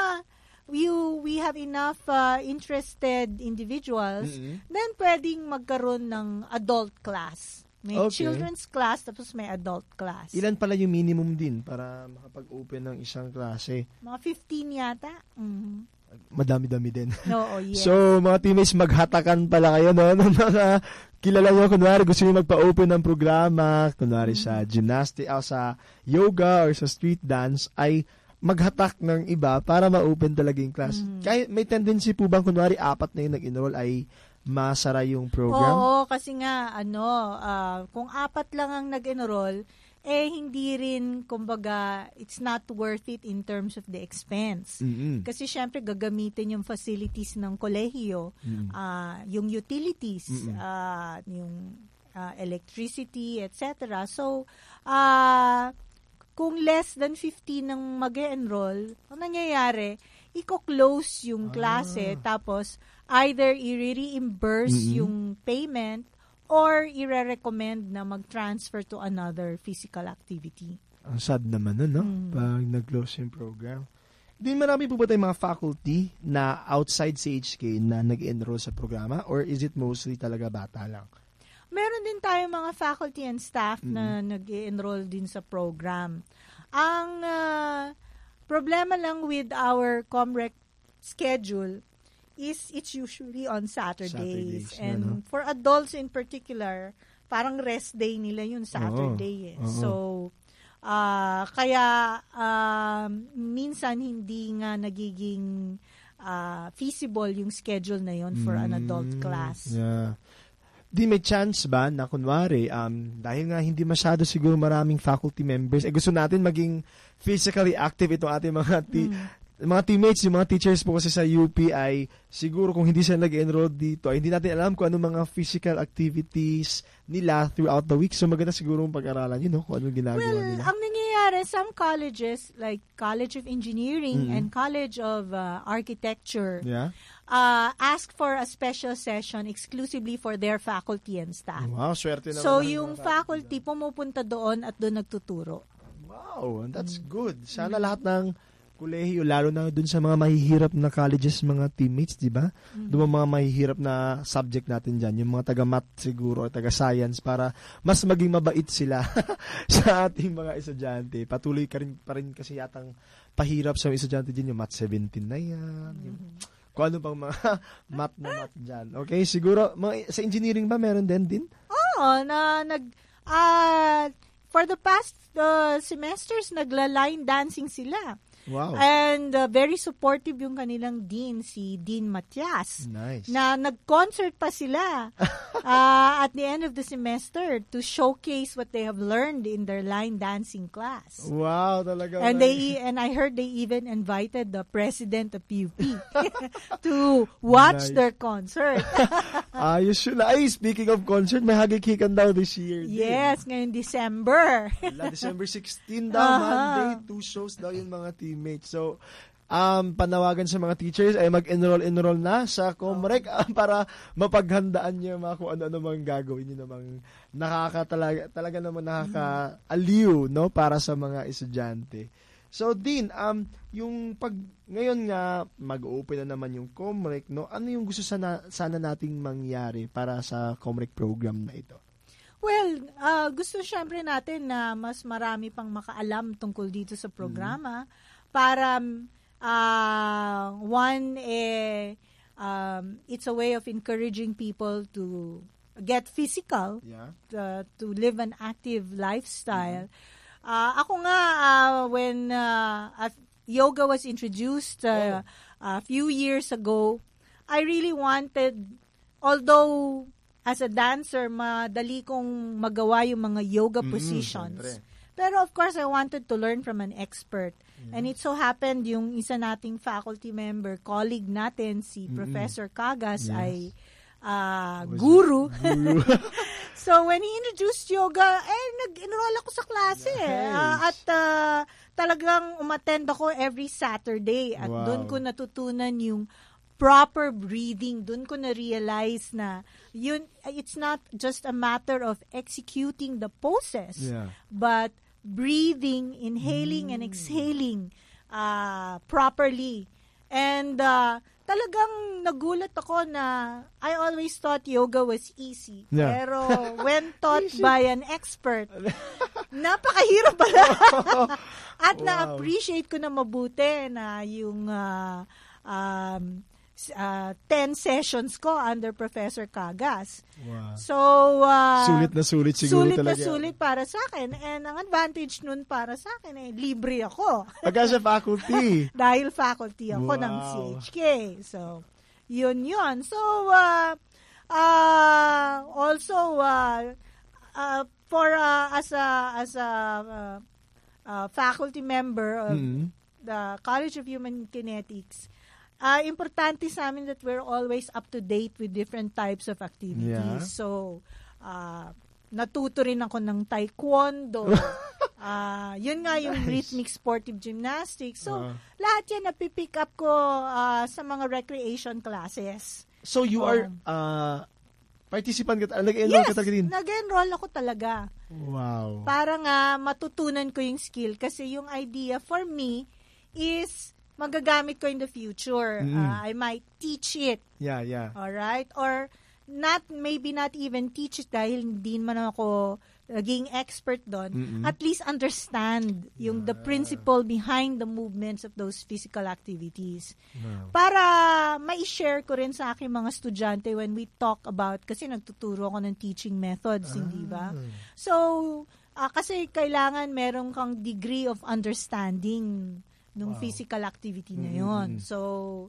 we have enough interested individuals, then pwedeng magkaroon ng adult class. May children's class, tapos may adult class. Ilan pala yung minimum din para makapag-open ng isang klase? Mga 15 yata. Madami-dami din. Oo, yes. So, mga teammates, maghatakan pala kayo, no? Nung mga kilala nyo, kunwari gusto nyo magpa-open ng programa, kunwari sa gymnastics, sa yoga, or sa street dance, ay maghatak ng iba para ma-open talaga yung class. Kaya may tendency po bang, kunwari, 4 na yung nag-enroll, ay masara yung program? Oo, kasi nga, kung 4 lang ang nag-enroll, hindi rin, kumbaga, it's not worth it in terms of the expense. Kasi syempre, gagamitin yung facilities ng kolehiyo, yung utilities, yung electricity, etc. So, kung less than 15 ng mag-enroll, ang nangyayari, i-close yung klase, tapos either i-reimburse yung payment or i-recommend na mag-transfer to another physical activity. Ang sad naman nun, no? Pag nag-close yung program. Din marami po ba tayong mga faculty na outside CHK na nag-enroll sa programa or is it mostly talaga bata lang? Meron din tayong mga faculty and staff na nag-enroll din sa program. Ang problema lang with our ComRec schedule is it's usually on Saturdays. And for adults in particular, parang rest day nila yun Saturday. So, kaya minsan hindi nga nagiging feasible yung schedule na yon for an adult class. Yeah. Di may chance ba na kunwari, dahil nga hindi masyado siguro maraming faculty members, gusto natin maging physically active itong ating mga teammates, yung mga teachers po kasi sa UP ay siguro kung hindi sila nag-enroll dito, ay hindi natin alam kung ano mga physical activities nila throughout the week. So maganda siguro pag-aralan yun, kung ano ginagawa nila. Ang nangyayari, some colleges, like College of Engineering and College of Architecture, ask for a special session exclusively for their faculty and staff. Wow, swerte naman. So yung faculty pumupunta doon at doon nagtuturo. Wow, that's good. Sana lahat ng kolehiyo, lalo na dun sa mga mahihirap na colleges, mga teammates, di ba? Doon mga mahihirap na subject natin dyan, yung mga taga-math siguro o taga-science para mas maging mabait sila sa ating mga estudyante. Patuloy pa rin kasi yatang pahirap sa estudyante dyan, yung math 17 na yan. Kung ano pang mga math na math dyan. Okay, siguro, sa engineering ba meron din? Oo, for the past semesters, nagla-line dancing sila. Wow. And very supportive yung kanilang dean, si Dean Matias. Nice. Na nag-concert pa sila at the end of the semester to showcase what they have learned in their line dancing class. Wow, talaga. And I heard they even invited the president of PUP to watch their concert. Ayos yun. Ay, speaking of concert, may hagikikan daw this year. Yes, ngayon December. December 16 daw, Monday, 2 shows daw yung mga teammates. So, panawagan sa mga teachers ay mag-enroll na sa Comrec para mapaghandaan niyo mga kung ano-ano mga gagawin niyo namang talaga naman nakaka-aliw, no, para sa mga estudyante. So, Dean, yung ngayon nga mag-open na naman yung Comrec, no, ano yung gusto sana nating mangyari para sa Comrec program na ito? Well, gusto syempre natin na mas marami pang makaalam tungkol dito sa programa para it's a way of encouraging people to get physical, to live an active lifestyle. Ako nga, when yoga was introduced a few years ago, I really wanted, although as a dancer, madali kong magawa yung mga yoga positions. Siyempre. Pero of course, I wanted to learn from an expert. And it so happened, yung isa nating faculty member, colleague natin, si Professor Cagas, ay guru. So when he introduced yoga, nag-enroll ako sa klase. At talagang umattend ako every Saturday. At doon ko natutunan yung proper breathing. Doon ko na-realize na it's not just a matter of executing the poses, but breathing, inhaling and exhaling properly. And talagang nagulat ako na I always thought yoga was easy. Pero when taught by an expert, napakahirap pala. At na-appreciate ko na mabuti na yung 10 sessions ko under Professor Cagas. Wow. So, sulit na sulit siguro talaga. Sulit na sulit para sa akin. And ang advantage nun para sa akin, libre ako. Pagka sa faculty. Dahil faculty ako ng CHK. So, yun. So, also, as a faculty member of the College of Human Kinetics, importante sa amin that we're always up to date with different types of activities. So, natuto rin ako ng taekwondo. Yun nga yung rhythmic sportive gymnastics. So, lahat yan napipick up ko sa mga recreation classes. So, you are participant ka, nag-enroll ka talaga din? Yes, nag-enroll ako talaga. Wow. Para nga matutunan ko yung skill. Kasi yung idea for me is magagamit ko in the future. I might teach it. Yeah. Alright? Or maybe not even teach it dahil hindi man ako naging expert doon. At least understand yung the principle behind the movements of those physical activities. Para ma-share ko rin sa aking mga estudyante when we talk about, kasi nagtuturo ako ng teaching methods, hindi ba? So, kasi kailangan meron kang degree of understanding nung Wow. physical activity na yon. So,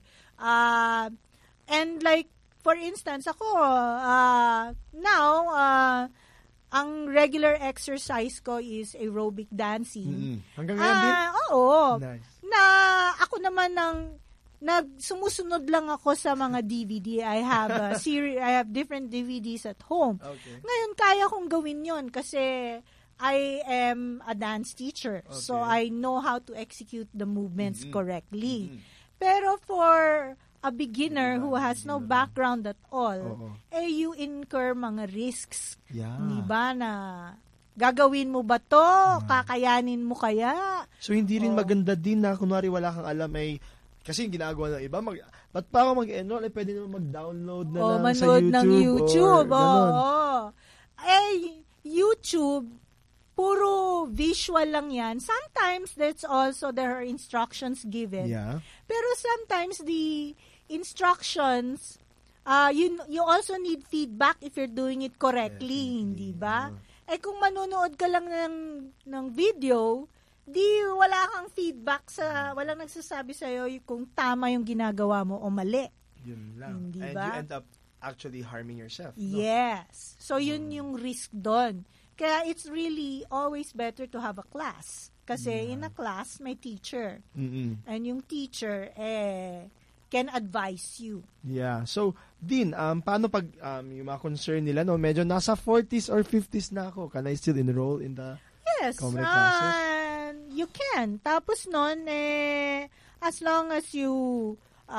and like, for instance, ako, now, ang regular exercise ko is aerobic dancing. Hanggang ngayon din? Oo. Nice. Na ako naman sumusunod lang ako sa mga DVD. I have I have different DVDs at home. Okay. Ngayon, kaya kong gawin yon kasi I am a dance teacher. Okay. So, I know how to execute the movements correctly. Pero for a beginner who has no background at all, you incur mga risks. Yeah. Di ba na gagawin mo ba to? Kakayanin mo kaya? So, hindi rin maganda din na kunwari wala kang alam kasi yung ginagawa ng iba, ba't pa ako mag-enroll? Pwede naman mag-download na lang sa manood YouTube. ng YouTube. Or YouTube, puro visual lang yan. Sometimes, there are instructions given. Yeah. Pero sometimes, the instructions, you also need feedback if you're doing it correctly, hindi ba? Kung manonood ka lang ng video, wala kang feedback walang nagsasabi sa'yo kung tama yung ginagawa mo o mali. Yun lang. Hindi And ba? you end up actually harming yourself. No? Yes. So, yun yung risk doon. Kaya it's really always better to have a class. Kasi in a class, may teacher. And yung teacher, can advise you. Yeah. So, Din, paano pag yung mga concern nila, no, medyo nasa 40s or 50s na ako, can I still enroll in the Comrade classes? You can. Tapos nun, as long as you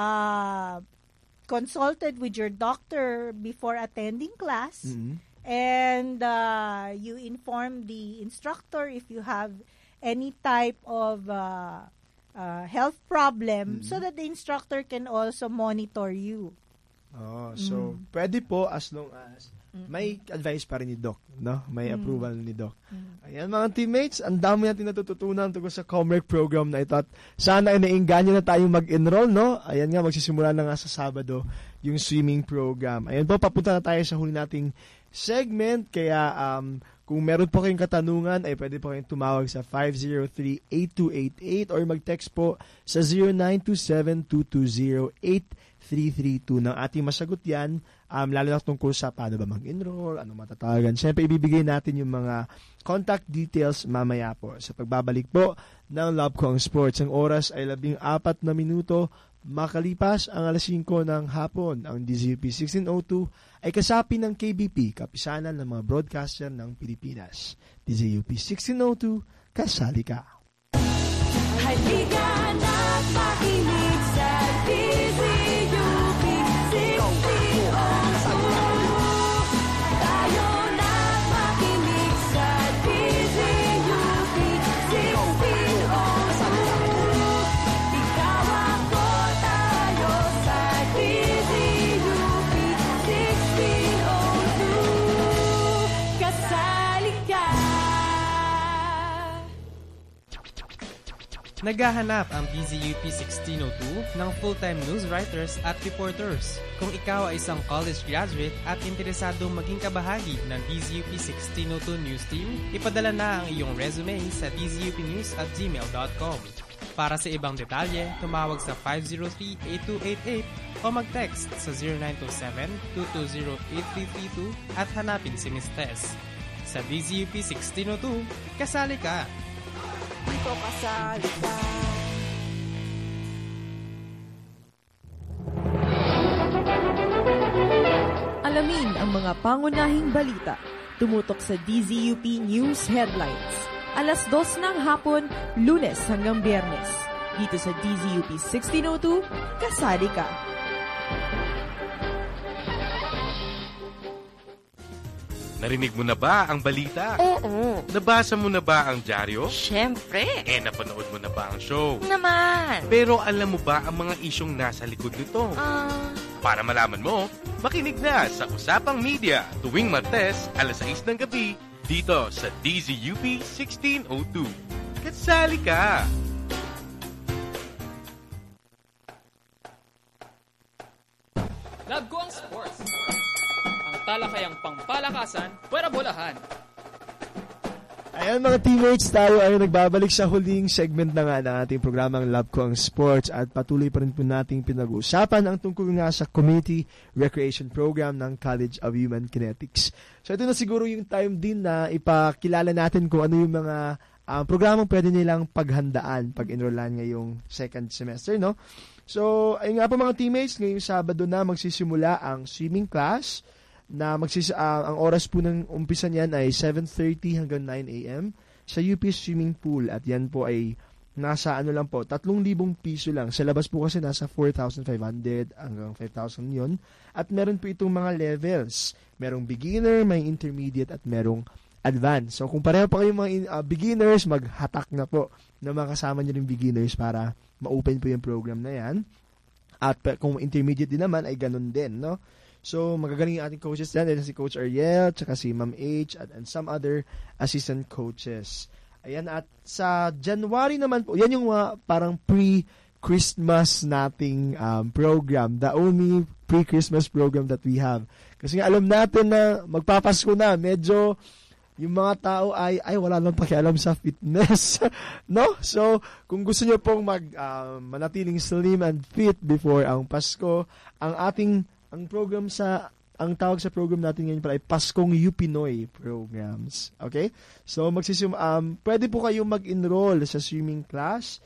consulted with your doctor before attending class, and you inform the instructor if you have any type of health problem so that the instructor can also monitor you. So pwede po as long as may advice pa rin ni Doc, no? May approval ni Doc. Ayan mga teammates, ang dami natin natututunan tungkol sa Comrec program na ito at sana ay nainganyo na tayong mag-enroll, no? Ayan nga, magsisimula na nga sa Sabado yung swimming program. Ayan po, papunta na tayo sa huli nating segment, kaya kung meron po kayong katanungan, ay pwede po kayong tumawag sa 503-8288 or mag-text po sa 0927-220-8332 ng ating masagot yan, lalo na tungkol sa paano ba mag-enroll, ano matatawagan. Siyempre, ibibigay natin yung mga contact details mamaya po. Sa pagbabalik po ng Love ko ang Sports, ang oras ay 14 na minuto, makalipas ang alas 5 ng hapon. Ang DZUP 1602 ay kasapi ng KBP, kapisanan ng mga broadcaster ng Pilipinas. DZUP 1602, kasali ka. Halika na makinig sa DZUP 1602. Tayo na makinig sa DZUP 1602. Ikaw ako tayo sa DZUP 1602. Kasali ka. Naghahanap ang DZUP 1602 ng full-time news writers at reporters. Kung ikaw ay isang college graduate at interesado maging kabahagi ng DZUP 1602 news team, ipadala na ang iyong resume sa dzupnews@gmail.com. Para sa ibang detalye, tumawag sa 503-8288 o mag-text sa 0927-220-8332 at hanapin si Ms. Tess. Sa DZUP 1602, kasali ka! Dito kasali ka. Alamin ang mga pangunahing balita. Tumutok sa DZUP News Headlines. Alas 2 ng hapon, Lunes hanggang Biyernes. Dito sa DZUP 1602, kasali ka. Narinig mo na ba ang balita? Oo. Nabasa mo na ba ang dyaryo? Siyempre. Napanood mo na ba ang show? Naman. Pero alam mo ba ang mga isyong nasa likod nito? Para malaman mo, makinig na sa Usapang Media tuwing Martes, alas 6 ng gabi, dito sa DZUP 1602. Kasali ka! Love ko ang sports. Ang talakayang pangpalakasan, pwera bolahan. Ayan mga teammates, tayo ay nagbabalik sa huling segment na nga ng ating programang Love Ko ang Sports at patuloy pa rin po nating pinag-uusapan ang tungkol nga sa Community Recreation Program ng College of Human Kinetics. So ito na siguro yung time din na ipakilala natin kung ano yung mga programang pwede nilang paghandaan pag-enrollan ngayong second semester, no? So, ayun nga po mga teammates, ngayong Sabado na magsisimula ang swimming class na ang oras po ng umpisa niyan ay 7:30 hanggang 9 a.m. sa UP Swimming Pool at yan po ay nasa lang po, 3,000 piso lang. Sa labas po kasi nasa 4,500 hanggang 5,000 yon. At meron po itong mga levels. Merong beginner, may intermediate at merong advanced. So kung pareho pa kayong mga beginners, maghatak na po na makasama nyo rin beginners para ma-open po yung program na yan. At kung intermediate din naman ay ganun din, no? So, magagaling yung ating coaches dyan. Si Coach Ariel, tsaka si Ma'am H, and some other assistant coaches. Ayan, at sa January naman po, yan yung parang pre-Christmas nating program. The only pre-Christmas program that we have. Kasi nga alam natin na magpapasko na. Medyo yung mga tao ay wala lang pakialam sa fitness. No? So, kung gusto nyo pong manatiling slim and fit before ang Pasko, ang tawag sa program natin ngayon pala ay Paskong UPinoy programs. Okay? So, pwede po kayong mag-enroll sa swimming class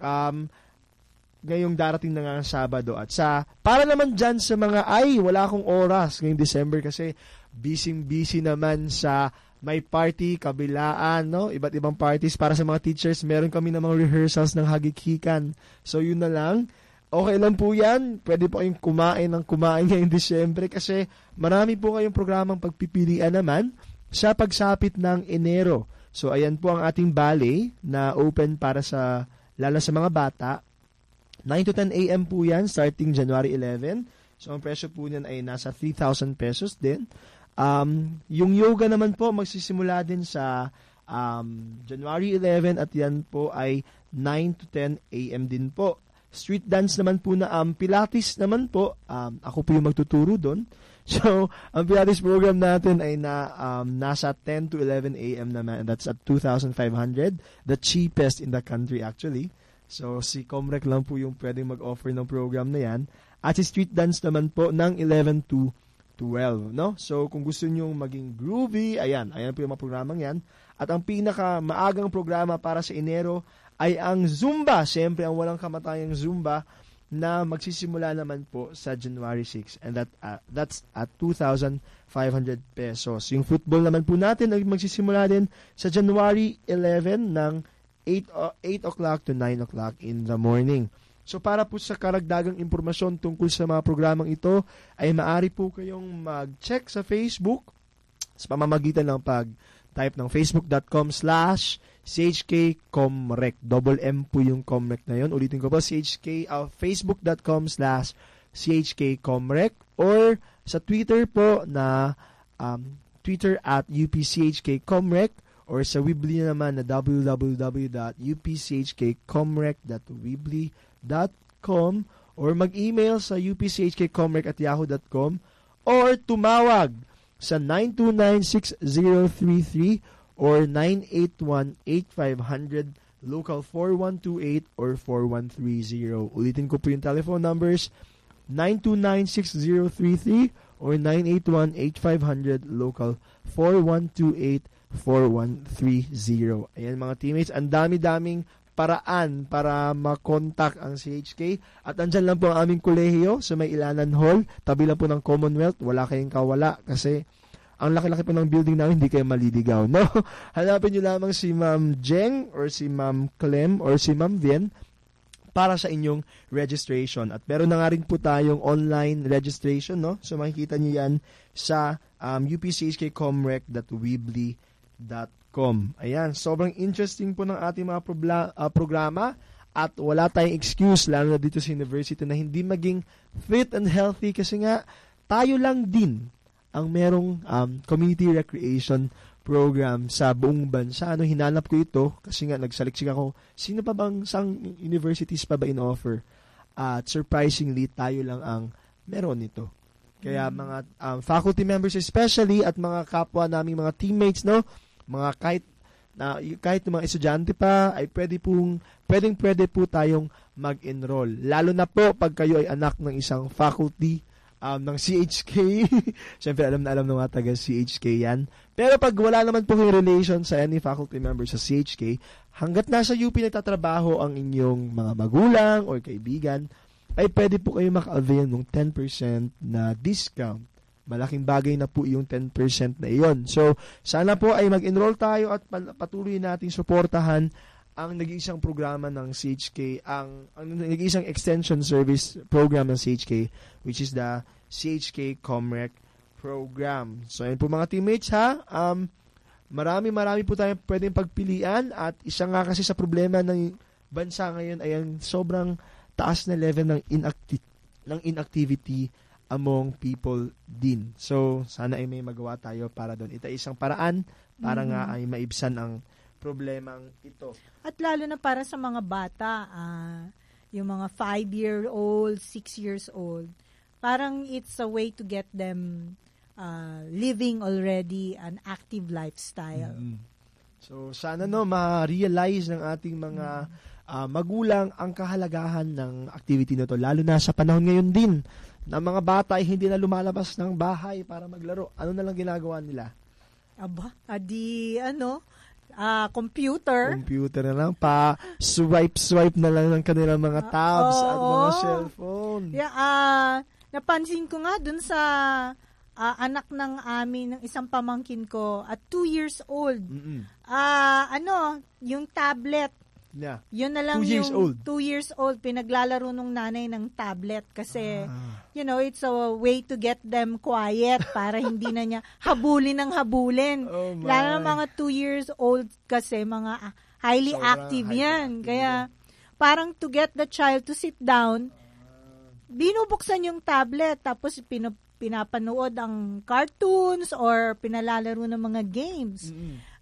ngayong darating na nga Sabado. At para naman dyan sa mga, wala akong oras ngayong December kasi busy naman sa may party, kabilaan, no? Iba't ibang parties. Para sa mga teachers, meron kami ng mga rehearsals ng Hagikikan. So, yun na lang. Okay lang po yan. Pwede po kayong kumain ngayong Disyembre kasi marami po kayong programang pagpipilian naman sa pagsapit ng Enero. So, ayan po ang ating ballet na open para lalo sa mga bata. 9 to 10 a.m. po yan, starting January 11. So, ang presyo po niyan ay nasa 3,000 pesos din. Yung yoga naman po, magsisimula din sa January 11 at yan po ay 9 to 10 a.m. din po. Street dance naman po na Pilates naman po, ako po yung magtuturo doon. So, ang Pilates program natin ay nasa 10 to 11 a.m. naman. That's at 2,500. The cheapest in the country actually. So, si Comrec lang po yung pwedeng mag-offer ng program na yan. At si street dance naman po ng 11 to 12, no? So, kung gusto nyo maging groovy, ayan po yung mga programang yan. At ang pinaka maagang programa para sa Enero ay ang Zumba. Siyempre, ang walang kamatayang Zumba na magsisimula naman po sa January 6. And that's at 2,500 pesos. Yung football naman po natin ay magsisimula din sa January 11 ng 8 o'clock to 9 o'clock in the morning. So para po sa karagdagang impormasyon tungkol sa mga programang ito, ay maaari po kayong mag-check sa Facebook sa pamamagitan ng pag-type ng facebook.com/chkcomrec. Double M po yung Comrec na yun. Ulitin ko po, facebook.com/chkcomrec or sa Twitter po na Twitter @upchkcomrec or sa Weebly naman na www.upchkcomrec.weebly.com or mag-email sa upchkcomrec@yahoo.com or tumawag sa 929-6033 or 981-8500 local 4128 or 4130. Ulitin ko po yung telephone numbers 929-6033 or 981-8500 local 4128 4130. Ayan mga teammates, ang dami-daming paraan para makontak ang CHK at andyan lang po ang aming kolehiyo sa may Ilanan Hall, tabi lang po ng Commonwealth. Wala kayong kawala kasi ang laki-laki po ng building namin, hindi kayo maliligaw, no? Hanapin nyo lamang si Ma'am Jeng or si Ma'am Clem or si Ma'am Vien para sa inyong registration. At meron na nga rin po tayong online registration, no? So makikita nyo yan sa upchkcomrec.weebly.com. Ayan, sobrang interesting po ng ating mga programa at wala tayong excuse lalo na dito sa university na hindi maging fit and healthy kasi nga tayo lang din ang merong community recreation program sa buong bansa. Hinanap ko ito kasi nga nagsaliksik ako. Sino pa bang sang universities pa ba in-offer? At surprisingly, tayo lang ang meron nito. Kaya mga faculty members especially at mga kapwa naming mga teammates, no? Mga kahit na kahit mga estudyante pa ay pwede po tayong mag-enroll. Lalo na po pag kayo ay anak ng isang faculty ng CHK. Siyempre, alam ng mga taga CHK yan. Pero pag wala naman po yung relation sa any faculty member sa CHK, hanggat nasa UP nagtatrabaho ang inyong mga magulang or kaibigan, ay pwede po kayo maka-avail ng 10% na discount. Malaking bagay na po yung 10% na iyon. So, sana po ay mag-enroll tayo at patuloy nating suportahan ang nag-iisang programa ng CHK, ang nag-iisang extension service program ng CHK, which is the CHK Comrec program. So, ayun po mga teammates ha. Marami po tayong pwedeng pagpilian at isa nga kasi sa problema ng bansa ngayon ay ang sobrang taas na level ng inactivity among people din. So, sana ay may magawa tayo para doon. Ito ay isang paraan para nga ay maibsan ang problemang ito. At lalo na para sa mga bata, yung mga 5-year-old, 6 years old, parang it's a way to get them living already an active lifestyle. So, sana ma-realize ng ating mga magulang ang kahalagahan ng activity na to, lalo na sa panahon ngayon din na mga bata ay hindi na lumalabas ng bahay para maglaro. Ano na lang ginagawa nila? Computer. Computer na lang. Swipe na lang ng kanilang mga tabs at mga cellphone. Yeah, napansin ko nga dun sa anak ng ng isang pamangkin ko at 2 years old. Yung tablet. Yeah. Yun na lang 2 years old. 2 years old, pinaglalaro nung nanay ng tablet kasi, it's a way to get them quiet para hindi na niya habulin. Lalo na mga 2 years old kasi, mga highly active yan. Kaya, parang to get the child to sit down, binubuksan yung tablet, tapos pinapanood ang cartoons or pinalalaro ng mga games.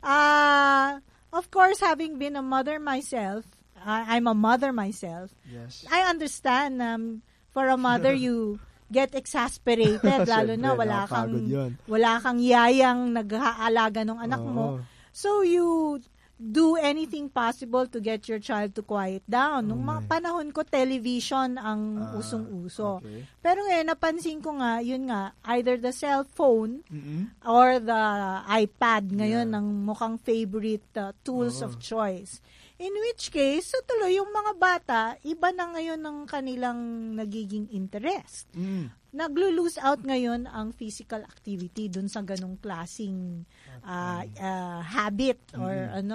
Of course, having been a mother myself, I'm a mother myself. Yes. I understand. For a mother, you get exasperated, lalo na wala kang yayang nag-aalaga ng anak mo. So you do anything possible to get your child to quiet down. Nung mga panahon ko, television ang usong-uso. Okay. Pero ngayon, napansin ko nga, either the cellphone or the iPad ngayon ang mukhang favorite tools of choice. In which case, tuloy yung mga bata, iba na ngayon ang kanilang nagiging interest. Naglo-lose out ngayon ang physical activity dun sa ganong klaseng habit or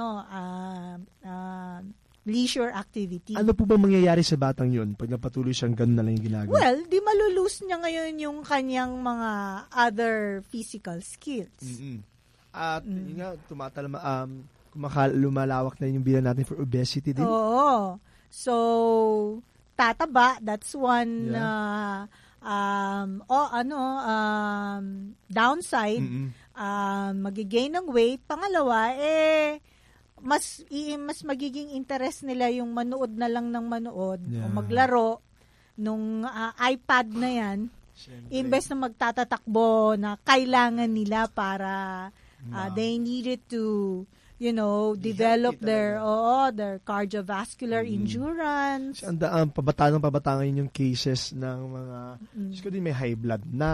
leisure activity. Ano po ba mangyayari sa batang yun pag napatuloy siyang ganun na lang yung ginagawa? Well, di malulose niya ngayon yung kanyang mga other physical skills. At yun nga, lumalawak na yung bilang natin for obesity din. Oo. So, tataba, that's one downside. Magigain ng weight. Pangalawa, mas magiging interest nila yung manood na lang ng manood o maglaro nung iPad na yan. Imbes na magtatatakbo na kailangan nila para they needed to develop their cardiovascular endurance. Pabata ngayon yung cases ng mga, ko din may high blood na.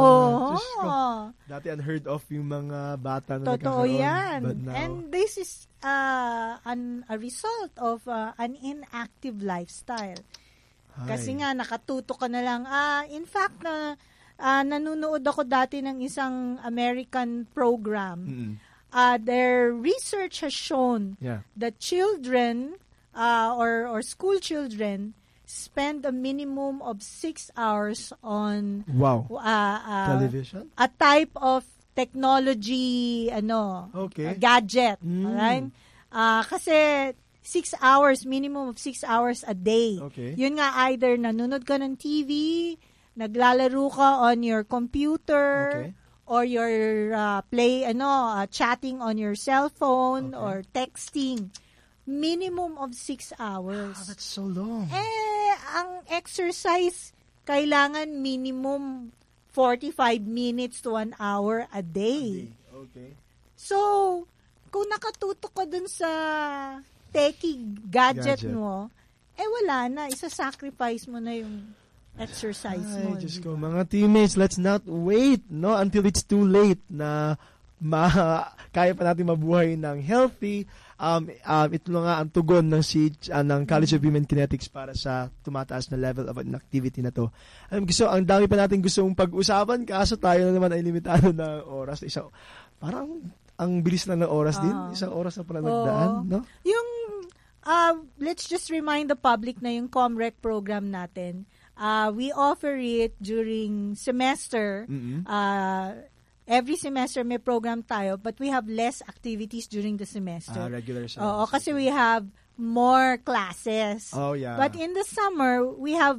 Dati unheard of yung mga bata na totoo yan. But now, and this is a result of an inactive lifestyle. Kasi nga, nakatuto ka na lang. In fact, nanonood ako dati ng isang American program. Their research has shown that children or school children spend a minimum of 6 hours on television, a type of technology gadget. Alright? Kasi 6 hours, minimum of 6 hours a day. Okay. Yun nga, either nanonood ka ng TV, naglalaro ka on your computer, or you're chatting on your cell phone or texting. Minimum of 6 hours. That's so long. Ang exercise, kailangan minimum 45 minutes to 1 hour a day. Okay. So, kung nakatutok ka dun sa techie gadget mo, wala na. Isa-sacrifice mo na yung exercise mo. Ay, Diyos ko, mga teammates, let's not wait, no, until it's too late na kaya pa natin mabuhay ng healthy. Ito na nga ang tugon ng ng College of Human Kinetics para sa tumataas na level of activity na to. Ang dami pa natin gustong pag-usapan, kaso tayo na naman ay limitado na oras. Parang ang bilis na ng oras din. Isang oras na pala nagdaan, no? Yung, let's just remind the public na yung ComRec program natin, we offer it during semester. Every semester may program tayo, but we have less activities during the semester. Regular semester. Oo, kasi we have more classes. Oh, yeah. But in the summer, we have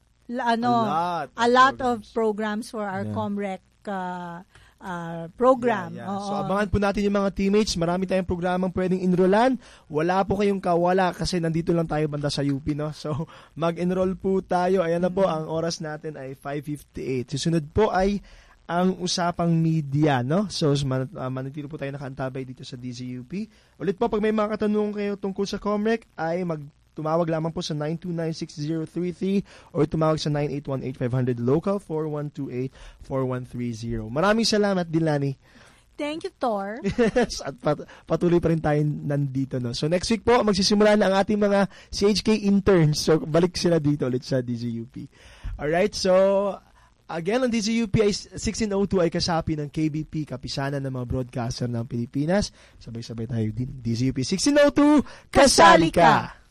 a lot of programs for our ComRec program. Yeah. So, abangan po natin yung mga teammates. Marami tayong programang pwedeng enrollan. Wala po kayong kawala kasi nandito lang tayo banda sa UP, no? So, mag-enroll po tayo. Ayan na po, ang oras natin ay 5:58. Susunod po ay ang usapang media, no? So, manatilo po tayo nakaantabay dito sa DZUP. Ulit po, pag may mga katanungan kayo tungkol sa ComRec, ay tumawag lamang po sa 929-6033 or tumawag sa 9818-500 local 4128-4130. Maraming salamat, Dilani. Thank you, Thor. At patuloy pa rin tayo nandito, no? So, next week po, magsisimula na ang ating mga CHK interns. So, balik sila dito ulit sa DZUP. Alright, so again, ang DZUP ay 1602 ay kasapi ng KBP, kapisanan ng mga broadcaster ng Pilipinas. Sabay-sabay tayo din. DZUP 1602, kasali ka!